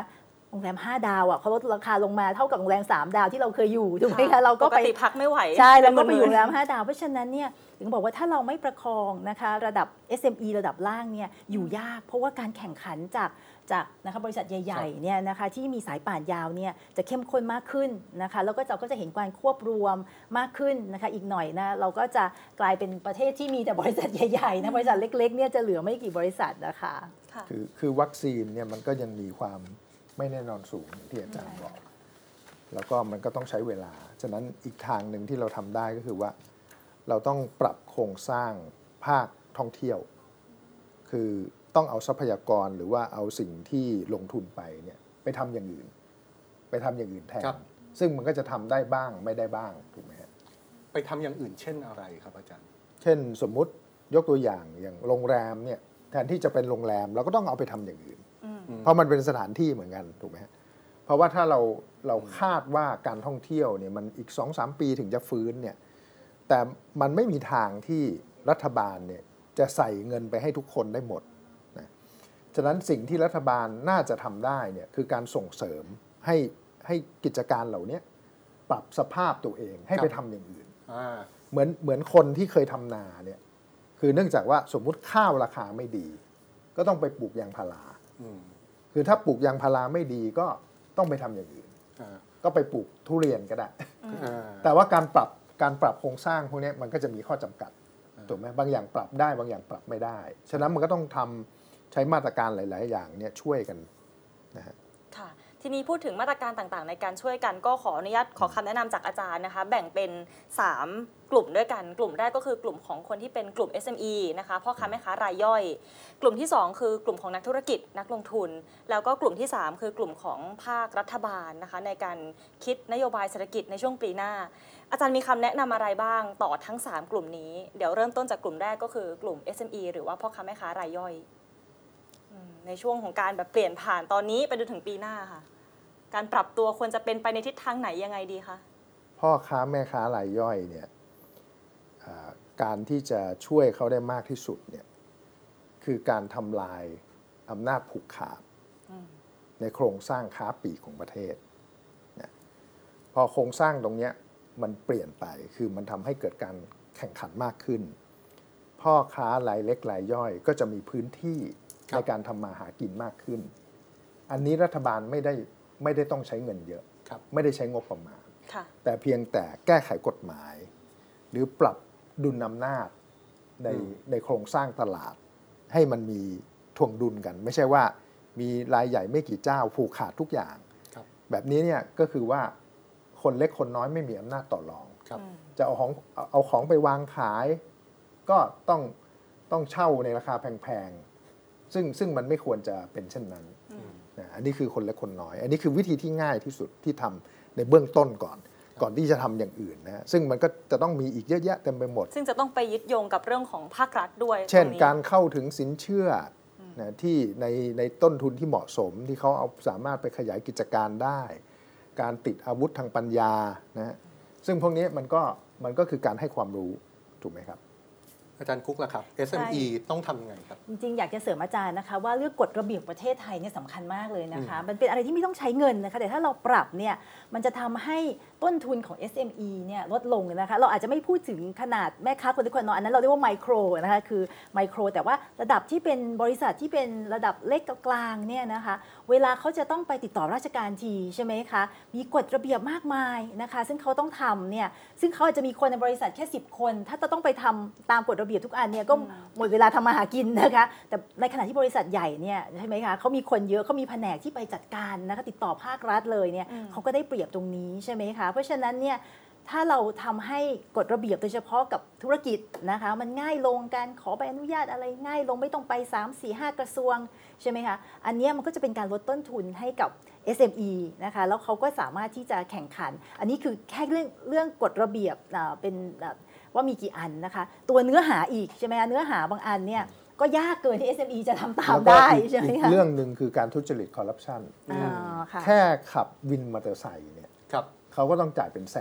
โรงแรมห้าดาวอ่ะเขาลดราคาลงมาเท่ากับโรงแรมสามดาวที่เราเคยอยู่ถูกไหมคะเราก็ปกติพักไม่ไหวใช่เราก็ไปอยู่โรงแรมห้าดาวเพราะฉะนั้นเนี่ยถึงบอกว่าถ้าเราไม่ประคองนะคะระดับ เอส เอ็ม อี ระดับล่างเนี่ยอยู่ยากเพราะว่าการแข่งขันจากจากนะคะบริษัทใหญ่ๆเนี่ยนะคะที่มีสายป่านยาวเนี่ยจะเข้มข้นมากขึ้นนะคะแล้วก็เราก็จะเห็นการควบรวมมากขึ้นนะคะอีกหน่อยนะเราก็จะกลายเป็นประเทศที่มีแต่บริษัทใหญ่ๆนะบริษัทเล็กๆเนี่ยจะเหลือไม่กี่บริษัทนะคะคือคือวัคซีนเนี่ยมันก็ยังมีความไม่แน่นอนสูงที่อาจารย์บอกแล้วก็มันก็ต้องใช้เวลาฉะนั้นอีกทางหนึ่งที่เราทำได้ก็คือว่าเราต้องปรับโครงสร้างภาคท่องเที่ยวคือต้องเอาทรัพยากรหรือว่าเอาสิ่งที่ลงทุนไปเนี่ยไปทำอย่างอื่นไปทำอย่างอื่นแทนซึ่งมันก็จะทำได้บ้างไม่ได้บ้างถูกไหมฮะไปทำอย่างอื่นเช่นอะไรครับอาจารย์เช่นสมมุติยกตัวอย่างอย่างโรงแรมเนี่ยแทนที่จะเป็นโรงแรมเราก็ต้องเอาไปทำอย่างอื่นเพราะมันเป็นสถานที่เหมือนกันถูกไหมฮะเพราะว่าถ้าเราเราคาดว่าการท่องเที่ยวเนี่ยมันอีก สองถึงสาม ปีถึงจะฟื้นเนี่ยแต่มันไม่มีทางที่รัฐบาลเนี่ยจะใส่เงินไปให้ทุกคนได้หมดนะฉะนั้นสิ่งที่รัฐบาลน่าจะทำได้เนี่ยคือการส่งเสริมให้ให้กิจการเหล่านี้ปรับสภาพตัวเองให้ไปทำอย่างอื่นเหมือนเหมือนคนที่เคยทำนาเนี่ยคือเนื่องจากว่าสมมุติข้าวราคาไม่ดีก็ต้องไปปลูกยางพาราคือถ้าปลูกยางพาราไม่ดีก็ต้องไปทำอย่างอื่นก็ไปปลูกทุเรียนก็ได้แต่ว่าการปรับการปรับโครงสร้างพวกนี้มันก็จะมีข้อจำกัดถูกไหมบางอย่างปรับได้บางอย่างปรับไม่ได้ฉะนั้นมันก็ต้องทำใช้มาตรการหลายๆอย่างเนี่ยช่วยกันนะฮะค่ะทีนี้พูดถึงมาตรการต่างๆในการช่วยกันก็ขออนุญาตขอคำแนะนำจากอาจารย์นะคะแบ่งเป็นสามกลุ่มด้วยกันกลุ่มแรกก็คือกลุ่มของคนที่เป็นกลุ่ม เอส เอ็ม อี นะคะพ่อค้าแม่ค้ารายย่อยกลุ่มที่สองคือกลุ่มของนักธุรกิจนักลงทุนแล้วก็กลุ่มที่สามคือกลุ่มของภาครัฐบาลนะคะในการคิดนโยบายเศรษฐกิจในช่วงปีหน้าอาจารย์มีคำแนะนำอะไรบ้างต่อทั้งสามกลุ่มนี้เดี๋ยวเริ่มต้นจากกลุ่มแรกก็คือกลุ่ม เอส เอ็ม อี หรือว่าพ่อค้าแม่ค้ารายย่อยในช่วงของการแบบเปลี่ยนผ่านตอนนี้ไปจนถึงปีหน้าค่ะการปรับตัวควรจะเป็นไปในทิศทางไหนยังไงดีคะพ่อค้าแม่ค้ารายย่อยเนี่ยการที่จะช่วยเขาได้มากที่สุดเนี่ยคือการทำลายอำนาจผูกขาดในโครงสร้างค้าปลีกของประเทศนะพอโครงสร้างตรงนี้มันเปลี่ยนไปคือมันทำให้เกิดการแข่งขันมากขึ้นพ่อค้ารายเล็กรายย่อยก็จะมีพื้นที่ในการทำมาหากินมากขึ้นอันนี้รัฐบาลไม่ได้ไม่ได้ต้องใช้เงินเยอะไม่ได้ใช้งบประมาณแต่เพียงแต่แก้ไขกฎหมายหรือปรับดุลอำนาจในในโครงสร้างตลาดให้มันมีถ่วงดุลกันไม่ใช่ว่ามีรายใหญ่ไม่กี่เจ้าผูกขาดทุกอย่างแบบนี้เนี่ยก็คือว่าคนเล็กคนน้อยไม่มีอำนาจต่อรองจะเอาของเอาของไปวางขายก็ต้องต้องเช่าในราคาแพงๆซึ่งซึ่งมันไม่ควรจะเป็นเช่นนั้นอันนี้คือคนเล็กคนน้อยอันนี้คือวิธีที่ง่ายที่สุดที่ทำในเบื้องต้นก่อนก่อนที่จะทำอย่างอื่นนะซึ่งมันก็จะต้องมีอีกเยอะแยะเต็มไปหมดซึ่งจะต้องไปยึดโยงกับเรื่องของภาครัฐด้วยเช่นการเข้าถึงสินเชื่อนะที่ในในต้นทุนที่เหมาะสมที่เขาเอาสามารถไปขยายกิจการได้การติดอาวุธทางปัญญานะซึ่งพวกนี้มันก็มันก็คือการให้ความรู้ถูกไหมครับอาจารย์กุ๊กล่ะครับ เอส เอ็ม อี ต้องทำยังไงครับจริงๆอยากจะเสริมอาจารย์นะคะว่าเรื่องกฎระเบียบประเทศไทยเนี่ยสำคัญมากเลยนะคะมันเป็นอะไรที่ไม่ต้องใช้เงินนะคะแต่ถ้าเราปรับเนี่ยมันจะทำให้ต้นทุนของ เอส เอ็ม อี เนี่ยลดลงนะคะเราอาจจะไม่พูดถึงขนาดแม่ค้าคนเล็กคนน้อยอันนั้นเราเรียกว่าไมโครนะคะคือไมโครแต่ว่าระดับที่เป็นบริษัทที่เป็นระดับเล็กกลางเนี่ยนะคะเวลาเขาจะต้องไปติดต่อราชการทีใช่ไหมคะมีกฎระเบียบมากมายนะคะซึ่งเขาต้องทำเนี่ยซึ่งเขาอาจจะมีคนในบริษัทแค่สิบคนถ้าจะต้องไปทำตามกฎระเบียบทุกอันเนี่ยก็หมดเวลาทำมาหากินนะคะแต่ในขณะที่บริษัทใหญ่เนี่ยใช่ไหมคะเขามีคนเยอะเขามีแผนกที่ไปจัดการนะคะติดต่อภาครัฐเลยเนี่ยเขาก็ได้เปรียบตรงนี้ใช่ไหมคะเพราะฉะนั้นเนี่ยถ้าเราทำให้กฎระเบียบโดยเฉพาะกับธุรกิจนะคะมันง่ายลงการขอใบอนุญาตอะไรง่ายลงไม่ต้องไป สาม สี่ ห้า กระทรวงใช่ไหมคะอันนี้มันก็จะเป็นการลดต้นทุนให้กับ เอส เอ็ม อี นะคะแล้วเขาก็สามารถที่จะแข่งขันอันนี้คือแค่เรื่องเรื่องกฎระเบียบเป็นว่ามีกี่อันนะคะตัวเนื้อหาอีกใช่ไหมคะเนื้อหาบางอันเนี่ยก็ยากเกินที่ เอส เอ็ม อี จะทำตามได้ใช่ไหมคะเรื่องหนึ่งคือการทุจริตคอร์รัปชันแค่ขับวินมอเตอร์ไซค์เนี่ยเขาก็ต้องจ่ายเป็นแสนละ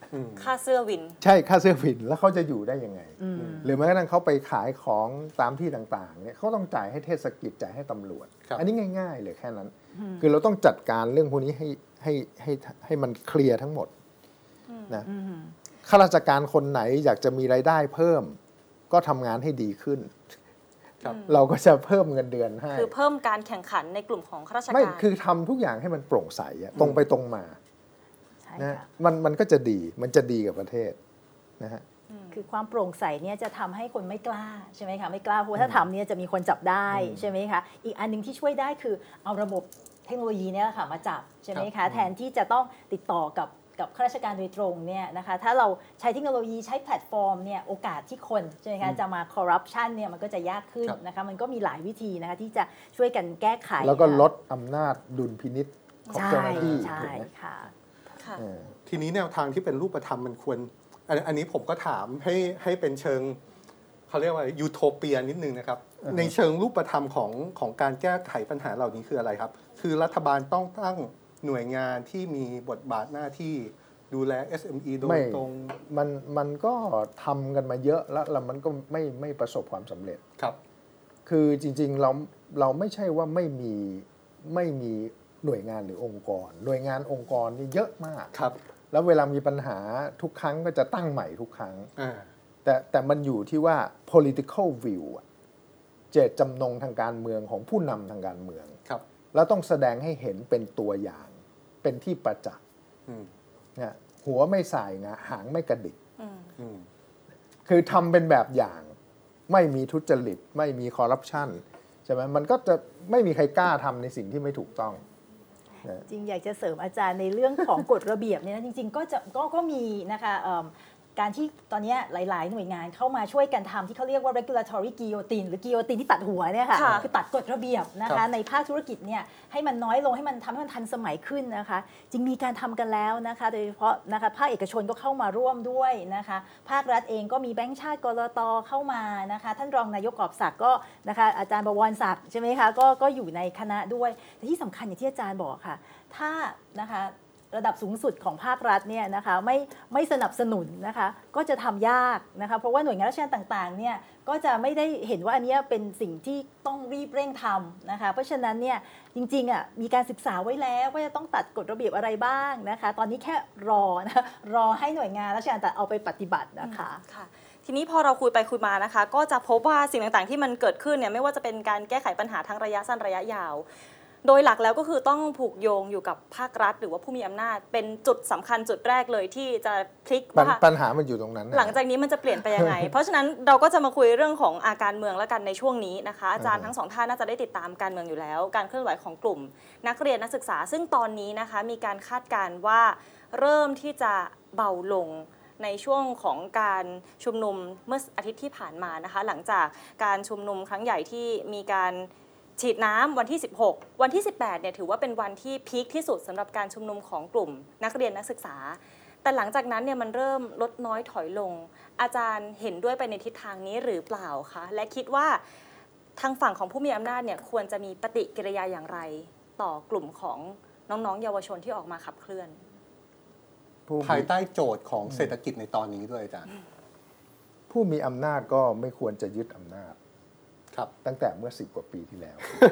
ค่าเสื้อวินใช่ค่าเสื้อวินแล้วเขาจะอยู่ได้ยังไงหรือแม้กระทั่งเขาไปขายของตามที่ต่างๆเนี่ยเขาต้องจ่ายให้เทศกิจจ่ายให้ตำรวจอันนี้ง่ายๆเลยแค่นั้นคือเราต้องจัดการเรื่องพวกนี้ให้ให้ให้ให้มันเคลียร์ทั้งหมดนะข้าราชการคนไหนอยากจะมีรายได้เพิ่มก็ทำงานให้ดีขึ้นเราก็จะเพิ่มเงินเดือนให้คือเพิ่มการแข่งขันในกลุ่มของข้าราชการไม่คือทำทุกอย่างให้มันโปร่งใสตรงไปตรงมานะมันมันก็จะดีมันจะดีกับประเทศนะฮะคือความโปร่งใสเนี่ยจะทำให้คนไม่กล้าใช่ไหมคะไม่กล้าเพราะถ้าทำเนี่ยจะมีคนจับได้ใช่ไหมคะอีกอันนึงที่ช่วยได้คือเอาระบบเทคโนโลยีเนี่ยค่ะมาจับใช่ไหมคะแทนที่จะต้องติดต่อกับกับข้าราชการโดยตรงเนี่ยนะคะถ้าเราใช้เทคโนโลยีใช้แพลตฟอร์มเนี่ยโอกาสที่คนใช่ไหมคะจะมาคอร์รัปชันเนี่ยมันก็จะยากขึ้นนะคะมันก็มีหลายวิธีนะคะที่จะช่วยกันแก้ไขแล้วก็ลดอำนาจดุลพินิจของเจ้าหน้าที่ใช่ค่ะทีนี้แนวทางที่เป็นรูปธรรมมันควรอันนี้ผมก็ถามให้ให้เป็นเชิงเขาเรียกว่ายูโทเปียนิดนึงนะครับในเชิงรูปธรรมของของการแก้ไขปัญหาเหล่านี้คืออะไรครับคือรัฐบาลต้องตั้งหน่วยงานที่มีบทบาทหน้าที่ดูแล เอส เอ็ม อี โดยตรงมันมันก็ทำกันมาเยอะแล้วแล้วมันก็ไม่ไม่ประสบความสำเร็จครับคือจริงๆเราเราไม่ใช่ว่าไม่มีไม่มีหน่วยงานหรือองค์กรหน่วยงานองค์กรนี่เยอะมากครับแล้วเวลามีปัญหาทุกครั้งก็จะตั้งใหม่ทุกครั้งแต่แต่มันอยู่ที่ว่า political view เจตจำนงทางการเมืองของผู้นำทางการเมืองครับแล้วต้องแสดงให้เห็นเป็นตัวอย่างเป็นที่ประจักษ์เนี่ยหัวไม่สายงะหางไม่กระดิกคือทำเป็นแบบอย่างไม่มีทุจริตไม่มีคอร์รัปชันใช่ไหมมันก็จะไม่มีใครกล้าทำในสิ่งที่ไม่ถูกต้องจริงอยากจะเสริมอาจารย์ในเรื่องของกฎระเบียบเนี่ยนะจริงๆก็จะก็ก็มีนะคะการที่ตอนนี้หลายๆหน่วยงานเข้ามาช่วยกันทำที่เขาเรียกว่า regulatory guillotine หรือ guillotine ที่ตัดหัวเนี่ยค่ะคือตัดกฎระเบียบนะคะในภาคธุรกิจเนี่ยให้มันน้อยลงให้มันทำให้มันทันสมัยขึ้นนะคะจริงมีการทำกันแล้วนะคะโดยเฉพาะนะคะภาคเอกชนก็เข้ามาร่วมด้วยนะคะภาครัฐเองก็มีแบงก์ชาติกลต.เข้ามานะคะท่านรองนายกกอบศักดิ์ก็นะคะอาจารย์บวรศักดิ์ใช่ไหมคะก็ก็อยู่ในคณะด้วยแต่ที่สำคัญอย่างที่อาจารย์บอกค่ะถ้านะคะระดับสูงสุดของภาครัฐเนี่ยนะคะไม่ไม่สนับสนุนนะคะก็จะทำยากนะคะเพราะว่าหน่วยงานราชการต่างๆเนี่ยก็จะไม่ได้เห็นว่าอันนี้เป็นสิ่งที่ต้องรีบเร่งทำนะคะเพราะฉะนั้นเนี่ยจริงๆอ่ะมีการศึกษาไว้แล้วว่าจะต้องตัดกฎระเบียบอะไรบ้างนะคะตอนนี้แค่รอนะรอให้หน่วยงานราชการแต่เอาไปปฏิบัตินะคะค่ะทีนี้พอเราคุยไปคุยมานะคะก็จะพบว่าสิ่งต่างๆที่มันเกิดขึ้นเนี่ยไม่ว่าจะเป็นการแก้ไขปัญหาทั้งระยะสั้นระยะยาวโดยหลักแล้วก็คือต้องผูกโยงอยู่กับภาครัฐหรือว่าผู้มีอำนาจเป็นจุดสำคัญจุดแรกเลยที่จะพลิกว่าปัญหามันอยู่ตรงนั้นหลังจากนี้มันจะเปลี่ยนไปยังไง เพราะฉะนั้นเราก็จะมาคุยเรื่องของอาการเมืองแล้วกันในช่วงนี้นะคะอาจารย์ทั้งสองท่านน่าจะได้ติดตามการเมืองอยู่แล้วการเคลื่อนไหวของกลุ่มนักเรียนนักศึกษาซึ่งตอนนี้นะคะมีการคาดการณ์ว่าเริ่มที่จะเบาลงในช่วงของการชุมนุมเมื่ออาทิตย์ที่ผ่านมานะคะหลังจากการชุมนุมครั้งใหญ่ที่มีการฉีดน้ำวันที่สิบหกวันที่สิบแปดเนี่ยถือว่าเป็นวันที่พีคที่สุดสำหรับการชุมนุมของกลุ่มนักเรียนนักศึกษาแต่หลังจากนั้นเนี่ยมันเริ่มลดน้อยถอยลงอาจารย์เห็นด้วยไปในทิศทางนี้หรือเปล่าคะและคิดว่าทางฝั่งของผู้มีอำนาจเนี่ยควรจะมีปฏิกิริยาอย่างไรต่อกลุ่มของน้องๆเยาวชนที่ออกมาขับเคลื่อนภายใต้โจทย์ของเศรษฐกิจในตอนนี้ด้วยอาจารย์ผู้มีอำนาจก็ไม่ควรจะยึดอำนาจตั้งแต่เมื่อสิบกว่าปีที่แล้ว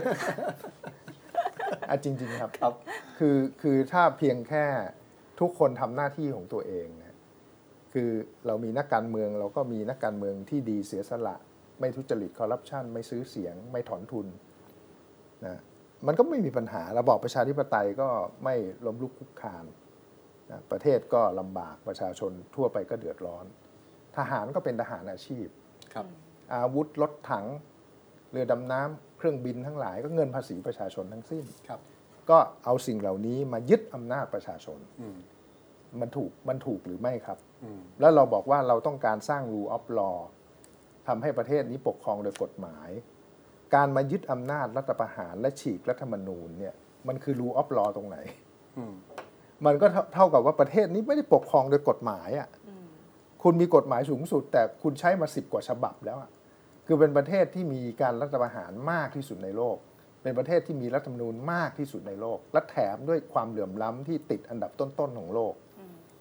อ่ะจริงๆครับครับคือคือถ้าเพียงแค่ทุกคนทำหน้าที่ของตัวเองนะคือเรามีนักการเมืองเราก็มีนักการเมืองที่ดีเสียสละไม่ทุจริตคอร์รัปชันไม่ซื้อเสียงไม่ถอนทุนนะมันก็ไม่มีปัญหาระบอบประชาธิปไตยก็ไม่ล้มลุกคลุกคลานนะประเทศก็ลำบากประชาชนทั่วไปก็เดือดร้อนทหารก็เป็นทหารอาชีพครับอาวุธรถถังเรือดำน้ำเครื่องบินทั้งหลายก็เงินภาษีประชาชนทั้งสิ้นก็เอาสิ่งเหล่านี้มายึดอำนาจประชาชนมันถูกมันถูกหรือไม่ครับแล้วเราบอกว่าเราต้องการสร้าง rule of law ทำให้ประเทศนี้ปกครองโดยกฎหมายการมายึดอำนาจรัฐประหารและฉีกรัฐธรรมนูญเนี่ยมันคือ rule of law ตรงไหนมันก็เท่ากับว่าประเทศนี้ไม่ได้ปกครองโดยกฎหมายอ่ะคุณมีกฎหมายสูงสุดแต่คุณใช้มาสิบกว่าฉบับแล้วอ่ะคือเป็นประเทศที่มีการรัฐประหารมากที่สุดในโลกเป็นประเทศที่มีรัฐธรรมนูญมากที่สุดในโลกและแถมด้วยความเหลื่อมล้ำที่ติดอันดับต้นๆของโลก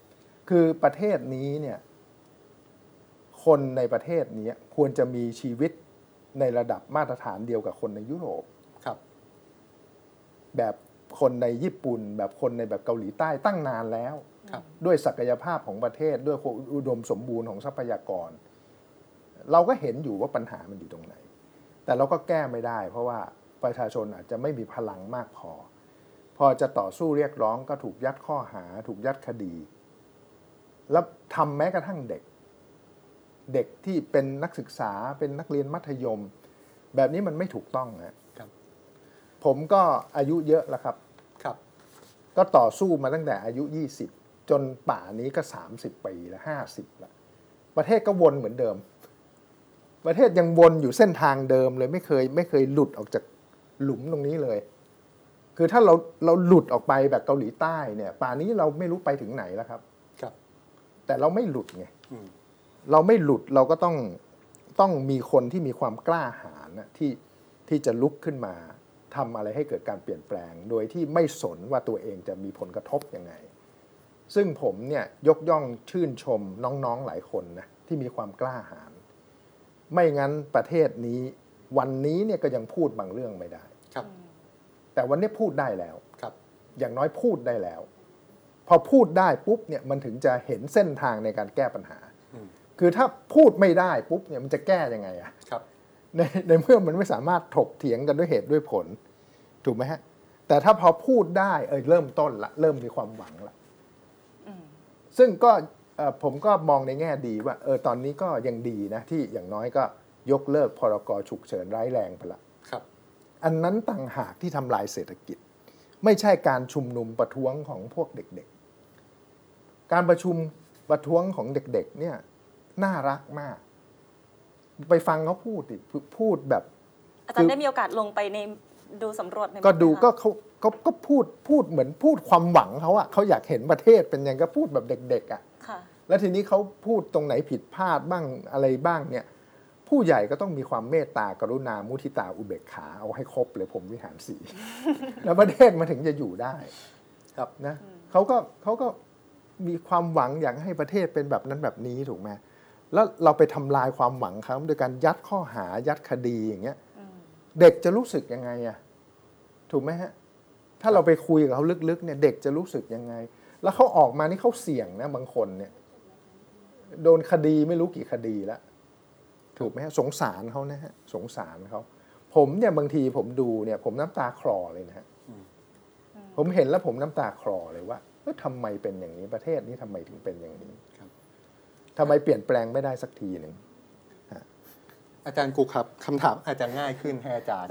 คือประเทศนี้เนี่ยคนในประเทศนี้ควรจะมีชีวิตในระดับมาตรฐานเดียวกับคนในยุโรปครับแบบคนในญี่ปุ่นแบบคนในแบบเกาหลีใต้ตั้งนานแล้วด้วยศักยภาพของประเทศด้วยความอุดมสมบูรณ์ของทรัพยากรเราก็เห็นอยู่ว่าปัญหามันอยู่ตรงไหนแต่เราก็แก้ไม่ได้เพราะว่าประชาชนอาจจะไม่มีพลังมากพอพอจะต่อสู้เรียกร้องก็ถูกยัดข้อหาถูกยัดคดีแล้วทำแม้กระทั่งเด็กเด็กที่เป็นนักศึกษาเป็นนักเรียนมัธยมแบบนี้มันไม่ถูกต้องนะครับผมก็อายุเยอะแล้วครับครับก็ต่อสู้มาตั้งแต่อายุยี่สิบจนป่านี้ก็สามสิบปีแล้วห้าสิบแล้วประเทศก็วนเหมือนเดิมประเทศยังวนอยู่เส้นทางเดิมเลยไม่เคยไม่เคยหลุดออกจากหลุมตรงนี้เลยคือถ้าเราเราหลุดออกไปแบบเกาหลีใต้เนี่ยป่านี้เราไม่รู้ไปถึงไหนแล้วครับครับแต่เราไม่หลุดไงเราไม่หลุดเราก็ต้องต้องมีคนที่มีความกล้าหาญนะที่ที่จะลุกขึ้นมาทำอะไรให้เกิดการเปลี่ยนแปลงโดยที่ไม่สนว่าตัวเองจะมีผลกระทบยังไงซึ่งผมเนี่ยยกย่องชื่นชมน้องๆหลายคนนะที่มีความกล้าหาญไม่งั้นประเทศนี้วันนี้เนี่ยก็ยังพูดบางเรื่องไม่ได้ครับแต่วันนี้พูดได้แล้วครับอย่างน้อยพูดได้แล้วพอพูดได้ปุ๊บเนี่ยมันถึงจะเห็นเส้นทางในการแก้ปัญหาคือถ้าพูดไม่ได้ปุ๊บเนี่ยมันจะแก้ยังไงอะครับในในเมื่อมันไม่สามารถถกเถียงกันด้วยเหตุด้วยผลถูกไหมฮะแต่ถ้าพอพูดได้เออเริ่มต้นละเริ่มมีความหวังละซึ่งก็ผมก็มองในแง่ดีว่าเออตอนนี้ก็ยังดีนะที่อย่างน้อยก็ยกเลิกพรกฉุกเฉินร้ายแรงไปละครับอันนั้นต่างหากที่ทำลายเศรษฐกิจไม่ใช่การชุมนุมประท้วงของพวกเด็กๆการประชุมประท้วงของเด็กๆเนี่ยน่ารักมากไปฟังเขาพูดดิพูดแบบอาจารย์ได้มีโอกาสลงไปในดูสำรวจในก็ดูก็เขาเขาก็พูดพูดเหมือนพูดความหวังเขาอะเขาอยากเห็นประเทศเป็นยังไงก็พูดแบบเด็กๆอะแล้วทีนี้เขาพูดตรงไหนผิดพลาดบ้างอะไรบ้างเนี่ยผู้ใหญ่ก็ต้องมีความเมตตากรุณามุทิตาอุเบกขาเอาให้ครบเลยผมวิหารสีแล้วประเทศมันถึงจะอยู่ได้ครับนะเขาก็เขาก็มีความหวังอยากให้ประเทศเป็นแบบนั้นแบบนี้ถูกไหมแล้วเราไปทำลายความหวังเขาโดยการยัดข้อหายัดคดีอย่างเงี้ยเด็กจะรู้สึกยังไงอะถูกไหมฮะถ้าเราไปคุยกับเขาลึกๆเนี่ยเด็กจะรู้สึกยังไงแล้วเขาออกมานี่เขาเสี่ยงนะบางคนเนี่ยโดนคดีไม่รู้กี่คดีแล้วถูกไหมฮะสงสารเขานะฮะสงสารเขาผมเนี่ยบางทีผมดูเนี่ยผมน้ำตาคลอเลยนะฮะผมเห็นแล้วผมน้ำตาคลอเลยว่าเออทำไมเป็นอย่างนี้ประเทศนี้ทำไมถึงเป็นอย่างนี้ทำไมเปลี่ยนแปลงไม่ได้สักทีหนึ่งอาจารย์กูครับคำถามอาจจะง่ายขึ้นให้อาจารย์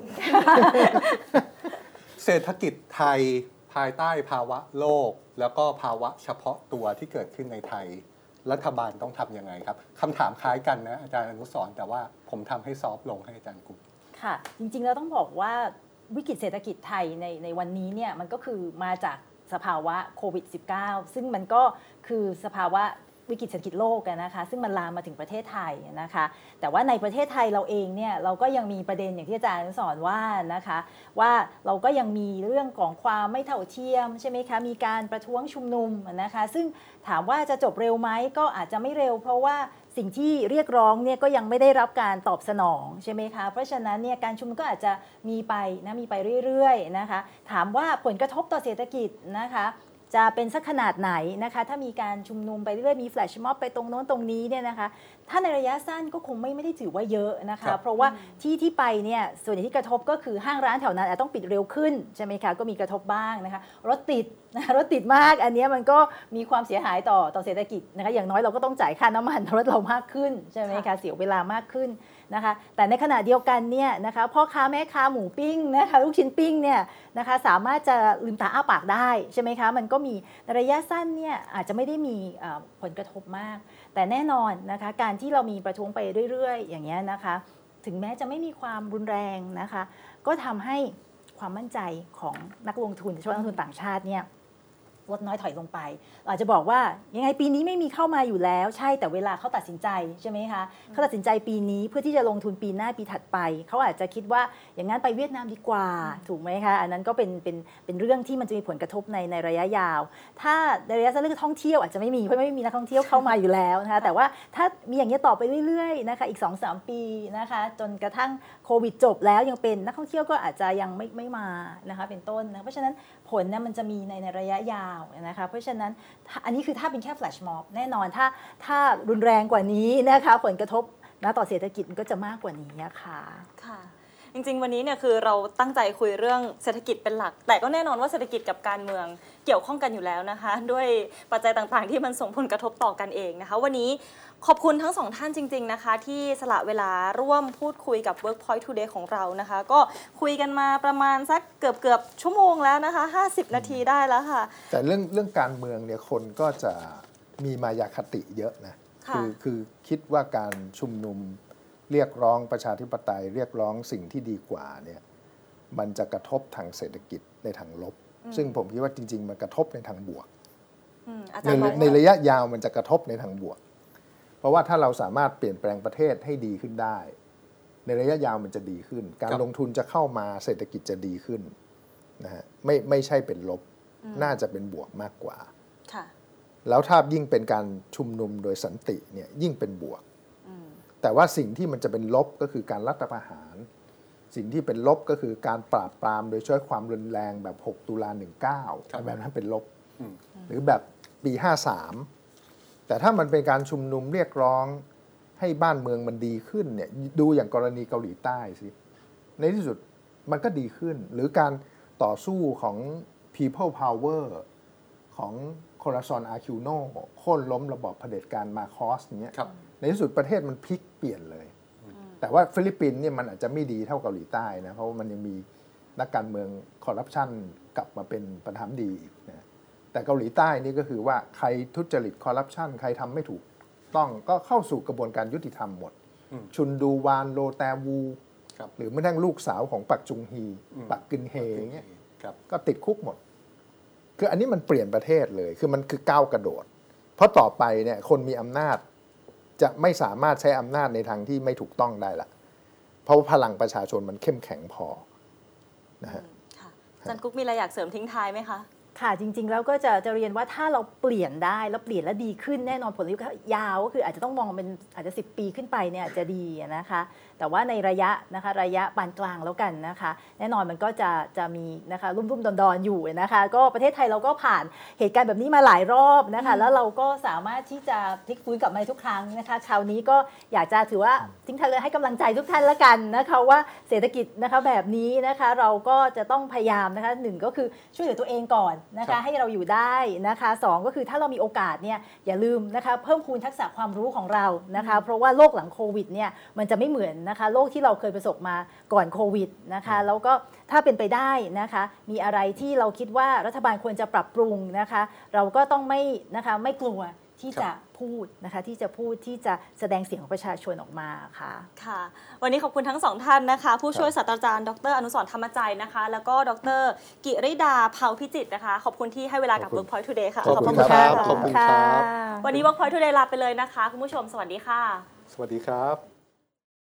เศรษฐกิจไทยภายใต้ภาวะโลกแล้วก็ภาวะเฉพาะตัวที่เกิดขึ้นในไทยรัฐบาลต้องทำยังไงครับคำถามคล้ายกันนะอาจารย์อนุสรณ์แต่ว่าผมทำให้ซอฟต์ลงให้อาจารย์กูค่ะจริงๆแล้วต้องบอกว่าวิกฤตเศรษฐกิจไทยในในวันนี้เนี่ยมันก็คือมาจากสภาวะโควิด สิบเก้า ซึ่งมันก็คือสภาวะวิกฤตเศรษฐกิจโลกนะคะซึ่งมันลามมาถึงประเทศไทยนะคะแต่ว่าในประเทศไทยเราเองเนี่ยเราก็ยังมีประเด็นอย่างที่อาจารย์สอนว่านะคะว่าเราก็ยังมีเรื่องของความไม่เท่าเทียมใช่ไหมคะมีการประท้วงชุมนุมนะคะซึ่งถามว่าจะจบเร็วไหมก็อาจจะไม่เร็วเพราะว่าสิ่งที่เรียกร้องเนี่ยก็ยังไม่ได้รับการตอบสนองใช่ไหมคะเพราะฉะนั้นเนี่ยการชุมนุมก็อาจจะมีไปนะมีไปเรื่อยๆนะคะถามว่าผลกระทบต่อเศรษฐกิจนะคะจะเป็นสักขนาดไหนนะคะถ้ามีการชุมนุมไปเรื่อยมีแฟลชม็อบไปตรงโน้นตรงนี้เนี่ยนะคะถ้าในระยะสั้นก็คงไม่ไม่ได้ถือว่าเยอะนะคะเพราะว่าที่ที่ไปเนี่ยส่วนใหญ่ที่กระทบก็คือห้างร้านแถวนั้นอาจต้องปิดเร็วขึ้นใช่ไหมคะก็มีกระทบบ้างนะคะรถติดนะรถติดมากอันนี้มันก็มีความเสียหายต่อต่อเศรษฐกิจนะคะอย่างน้อยเราก็ต้องจ่ายค่าน้ำมันรถเรามากขึ้นใช่ไหมคะเสียเวลามากขึ้นนะคะแต่ในขณะเดียวกันเนี่ยนะคะพ่อค้าแม่ค้าหมูปิ้งนะคะลูกชิ้นปิ้งเนี่ยนะคะสามารถจะลืมตาอ้าปากได้ใช่ไหมคะมันก็มีในระยะสั้นเนี่ยอาจจะไม่ได้มีผลกระทบมากแต่แน่นอนนะคะการที่เรามีประท้วงไปเรื่อยๆอย่างเงี้ยนะคะถึงแม้จะไม่มีความรุนแรงนะคะก็ทำให้ความมั่นใจของนักลงทุนโดยเฉพาะนักลงทุนต่างชาติเนี่ยลดน้อยถอยลงไปอาจจะบอกว่ายังไงปีนี้ไม่มีเข้ามาอยู่แล้วใช่แต่เวลาเขาตัดสินใจใช่ไหมคะเขาตัดสินใจปีนี้เพื่อที่จะลงทุนปีหน้าปีถัดไปเขาอาจจะคิดว่าอย่างนั้นไปเวียดนามดีกว่าถูกไหมคะอันนั้นก็เป็นเป็นเป็นเรื่องที่มันจะมีผลกระทบในในระยะยาวถ้าในระยะสั้นเรื่องท่องเที่ยวอาจจะไม่มีเพราะไม่มีนักท่องเที่ยวเข้ามาอยู่แล้วนะคะแต่ว่าถ้ามีอย่างนี้ต่อไปเรื่อยๆนะคะอีก สองถึงสาม ปีนะคะจนกระทั่งโควิดจบแล้วยังเป็นนักท่องเที่ยวก็อาจจะยังไม่ไม่มานะคะเป็นต้นนะเพราะฉะนั้นผลเนี่ยมันจะมีในในระยะยาวนะคะเพราะฉะนั้นอันนี้คือถ้าเป็นแค่แฟลชม็อบแน่นอนถ้าถ้ารุนแรงกว่านี้นะคะผลกระทบนะต่อเศรษฐกิจมันก็จะมากกว่านี้ค่ะค่ะจริงๆวันนี้เนี่ยคือเราตั้งใจคุยเรื่องเศรษฐกิจเป็นหลักแต่ก็แน่นอนว่าเศรษฐกิจกับการเมืองเกี่ยวข้องกันอยู่แล้วนะคะด้วยปัจจัยต่างๆที่มันส่งผลกระทบต่อกันเองนะคะวันนี้ขอบคุณทั้งสองท่านจริงๆนะคะที่สละเวลาร่วมพูดคุยกับ Workpoint Today ของเรานะคะก็คุยกันมาประมาณสักเกือบๆชั่วโมงแล้วนะคะห้าสิบนาทีได้แล้วค่ะแต่เรื่องเรื่องการเมืองเนี่ยคนก็จะมีมายาคติเยอะนะคือคือคิดว่าการชุมนุมเรียกร้องประชาธิปไตยเรียกร้องสิ่งที่ดีกว่าเนี่ยมันจะกระทบทางเศรษฐกิจในทางลบซึ่งผมคิดว่าจริงๆมันกระทบในทางบวกในในระยะยาวมันจะกระทบในทางบวกเพราะว่าถ้าเราสามารถเปลี่ยนแปลงประเทศให้ดีขึ้นได้ในระยะยาวมันจะดีขึ้นการลงทุนจะเข้ามาเศรษฐกิจจะดีขึ้นนะฮะไม่ไม่ใช่เป็นลบน่าจะเป็นบวกมากกว่าแล้วถ้ายิ่งเป็นการชุมนุมโดยสันติเนี่ยยิ่งเป็นบวกแต่ว่าสิ่งที่มันจะเป็นลบก็คือการรัฐประหารสิ่งที่เป็นลบก็คือการปราบปรามโดยใช้ความรุนแรงแบบหกตุลาหนึ่งเก้าแบบนั้นเป็นลบหรือแบบปีห้าสามแต่ถ้ามันเป็นการชุมนุมเรียกร้องให้บ้านเมืองมันดีขึ้นเนี่ยดูอย่างกรณีเกาหลีใต้สิในที่สุดมันก็ดีขึ้นหรือการต่อสู้ของ people power ของโคราซอนอาคิวโนโค่นล้มระบอบเผด็จการมาคอสเนี้ยในที่สุดประเทศมันพลิกเปลี่ยนเลยแต่ว่าฟิลิปปินส์เนี่ยมันอาจจะไม่ดีเท่าเกาหลีใต้นะเพราะว่ามันยังมีนักการเมืองคอร์รัปชันกลับมาเป็นประธานาธิบดีอีกนะแต่เกาหลีใต้นี่ก็คือว่าใครทุจริตคอร์รัปชันใครทำไม่ถูกต้องก็เข้าสู่กระบวนการยุติธรรมหมดชุนดูวานโลแตวูหรือแม้กระทั่งลูกสาวของปักจุงฮีปักกึนเฮเงี้ยก็ติดคุกหมดคืออันนี้มันเปลี่ยนประเทศเลยคือมันคือก้าวกระโดดเพราะต่อไปเนี่ยคนมีอำนาจจะไม่สามารถใช้อำนาจในทางที่ไม่ถูกต้องได้ละเพราะพลังประชาชนมันเข้มแข็งพอนะฮะอาจารย์กุ๊กมีอะไรอยากเสริมทิ้งท้ายไหมคะค่ะจริงๆแล้วก็จะจะเรียนว่าถ้าเราเปลี่ยนได้แล้วเปลี่ยนแล้วดีขึ้นแน่นอนผลยาวก็คืออาจจะต้องมองเป็นอาจจะสิบปีขึ้นไปเนี่ยจะดีนะคะแต่ว่าในระยะนะคะระยะปานกลางแล้วกันนะคะแน่นอนมันก็จะจะมีนะคะรุ่มๆดอนๆอยู่นะคะก็ประเทศไทยเราก็ผ่านเหตุการณ์แบบนี้มาหลายรอบนะคะแล้วเราก็สามารถที่จะพลิกฟื้นกลับมาทุกครั้งนะคะคราวนี้ก็อยากจะถือว่าทิ้งท้ายเลยให้กำลังใจทุกท่านละกันนะคะว่าเศรษฐกิจนะคะแบบนี้นะคะเราก็จะต้องพยายามนะคะหนึ่งก็คือช่วยเหลือตัวเองก่อนนะคะให้เราอยู่ได้นะคะสองก็คือถ้าเรามีโอกาสเนี่ยอย่าลืมนะคะเพิ่มพูนทักษะความรู้ของเรานะคะเพราะว่าโลกหลังโควิดเนี่ยมันจะไม่เหมือนนะคะโลกที่เราเคยประสบมาก่อนโควิดนะคะแล้วก็ถ้าเป็นไปได้นะคะมีอะไรที่เราคิดว่ารัฐบาลควรจะปรับปรุงนะคะเราก็ต้องไม่นะคะไม่กลัวที่จะพูดนะคะที่จะพูดที่จะแสดงเสียงของประชาชนออกมาค่ะค่ะวันนี้ขอบคุณทั้งสองท่านนะคะผู้ช่วยศาสตราจารย์ดรอนุสรณ์ธรรมใจนะคะแล้วก็ดรกิริดาเผ่าพิจิตรนะคะขอบคุณที่ให้เวลากับ Workpoint Today ค่ะขอบคุณครับขอบคุณครับวันนี้ Workpoint Today ลาไปเลยนะคะคุณผู้ชมสวัสดีค่ะสวัสดีครับ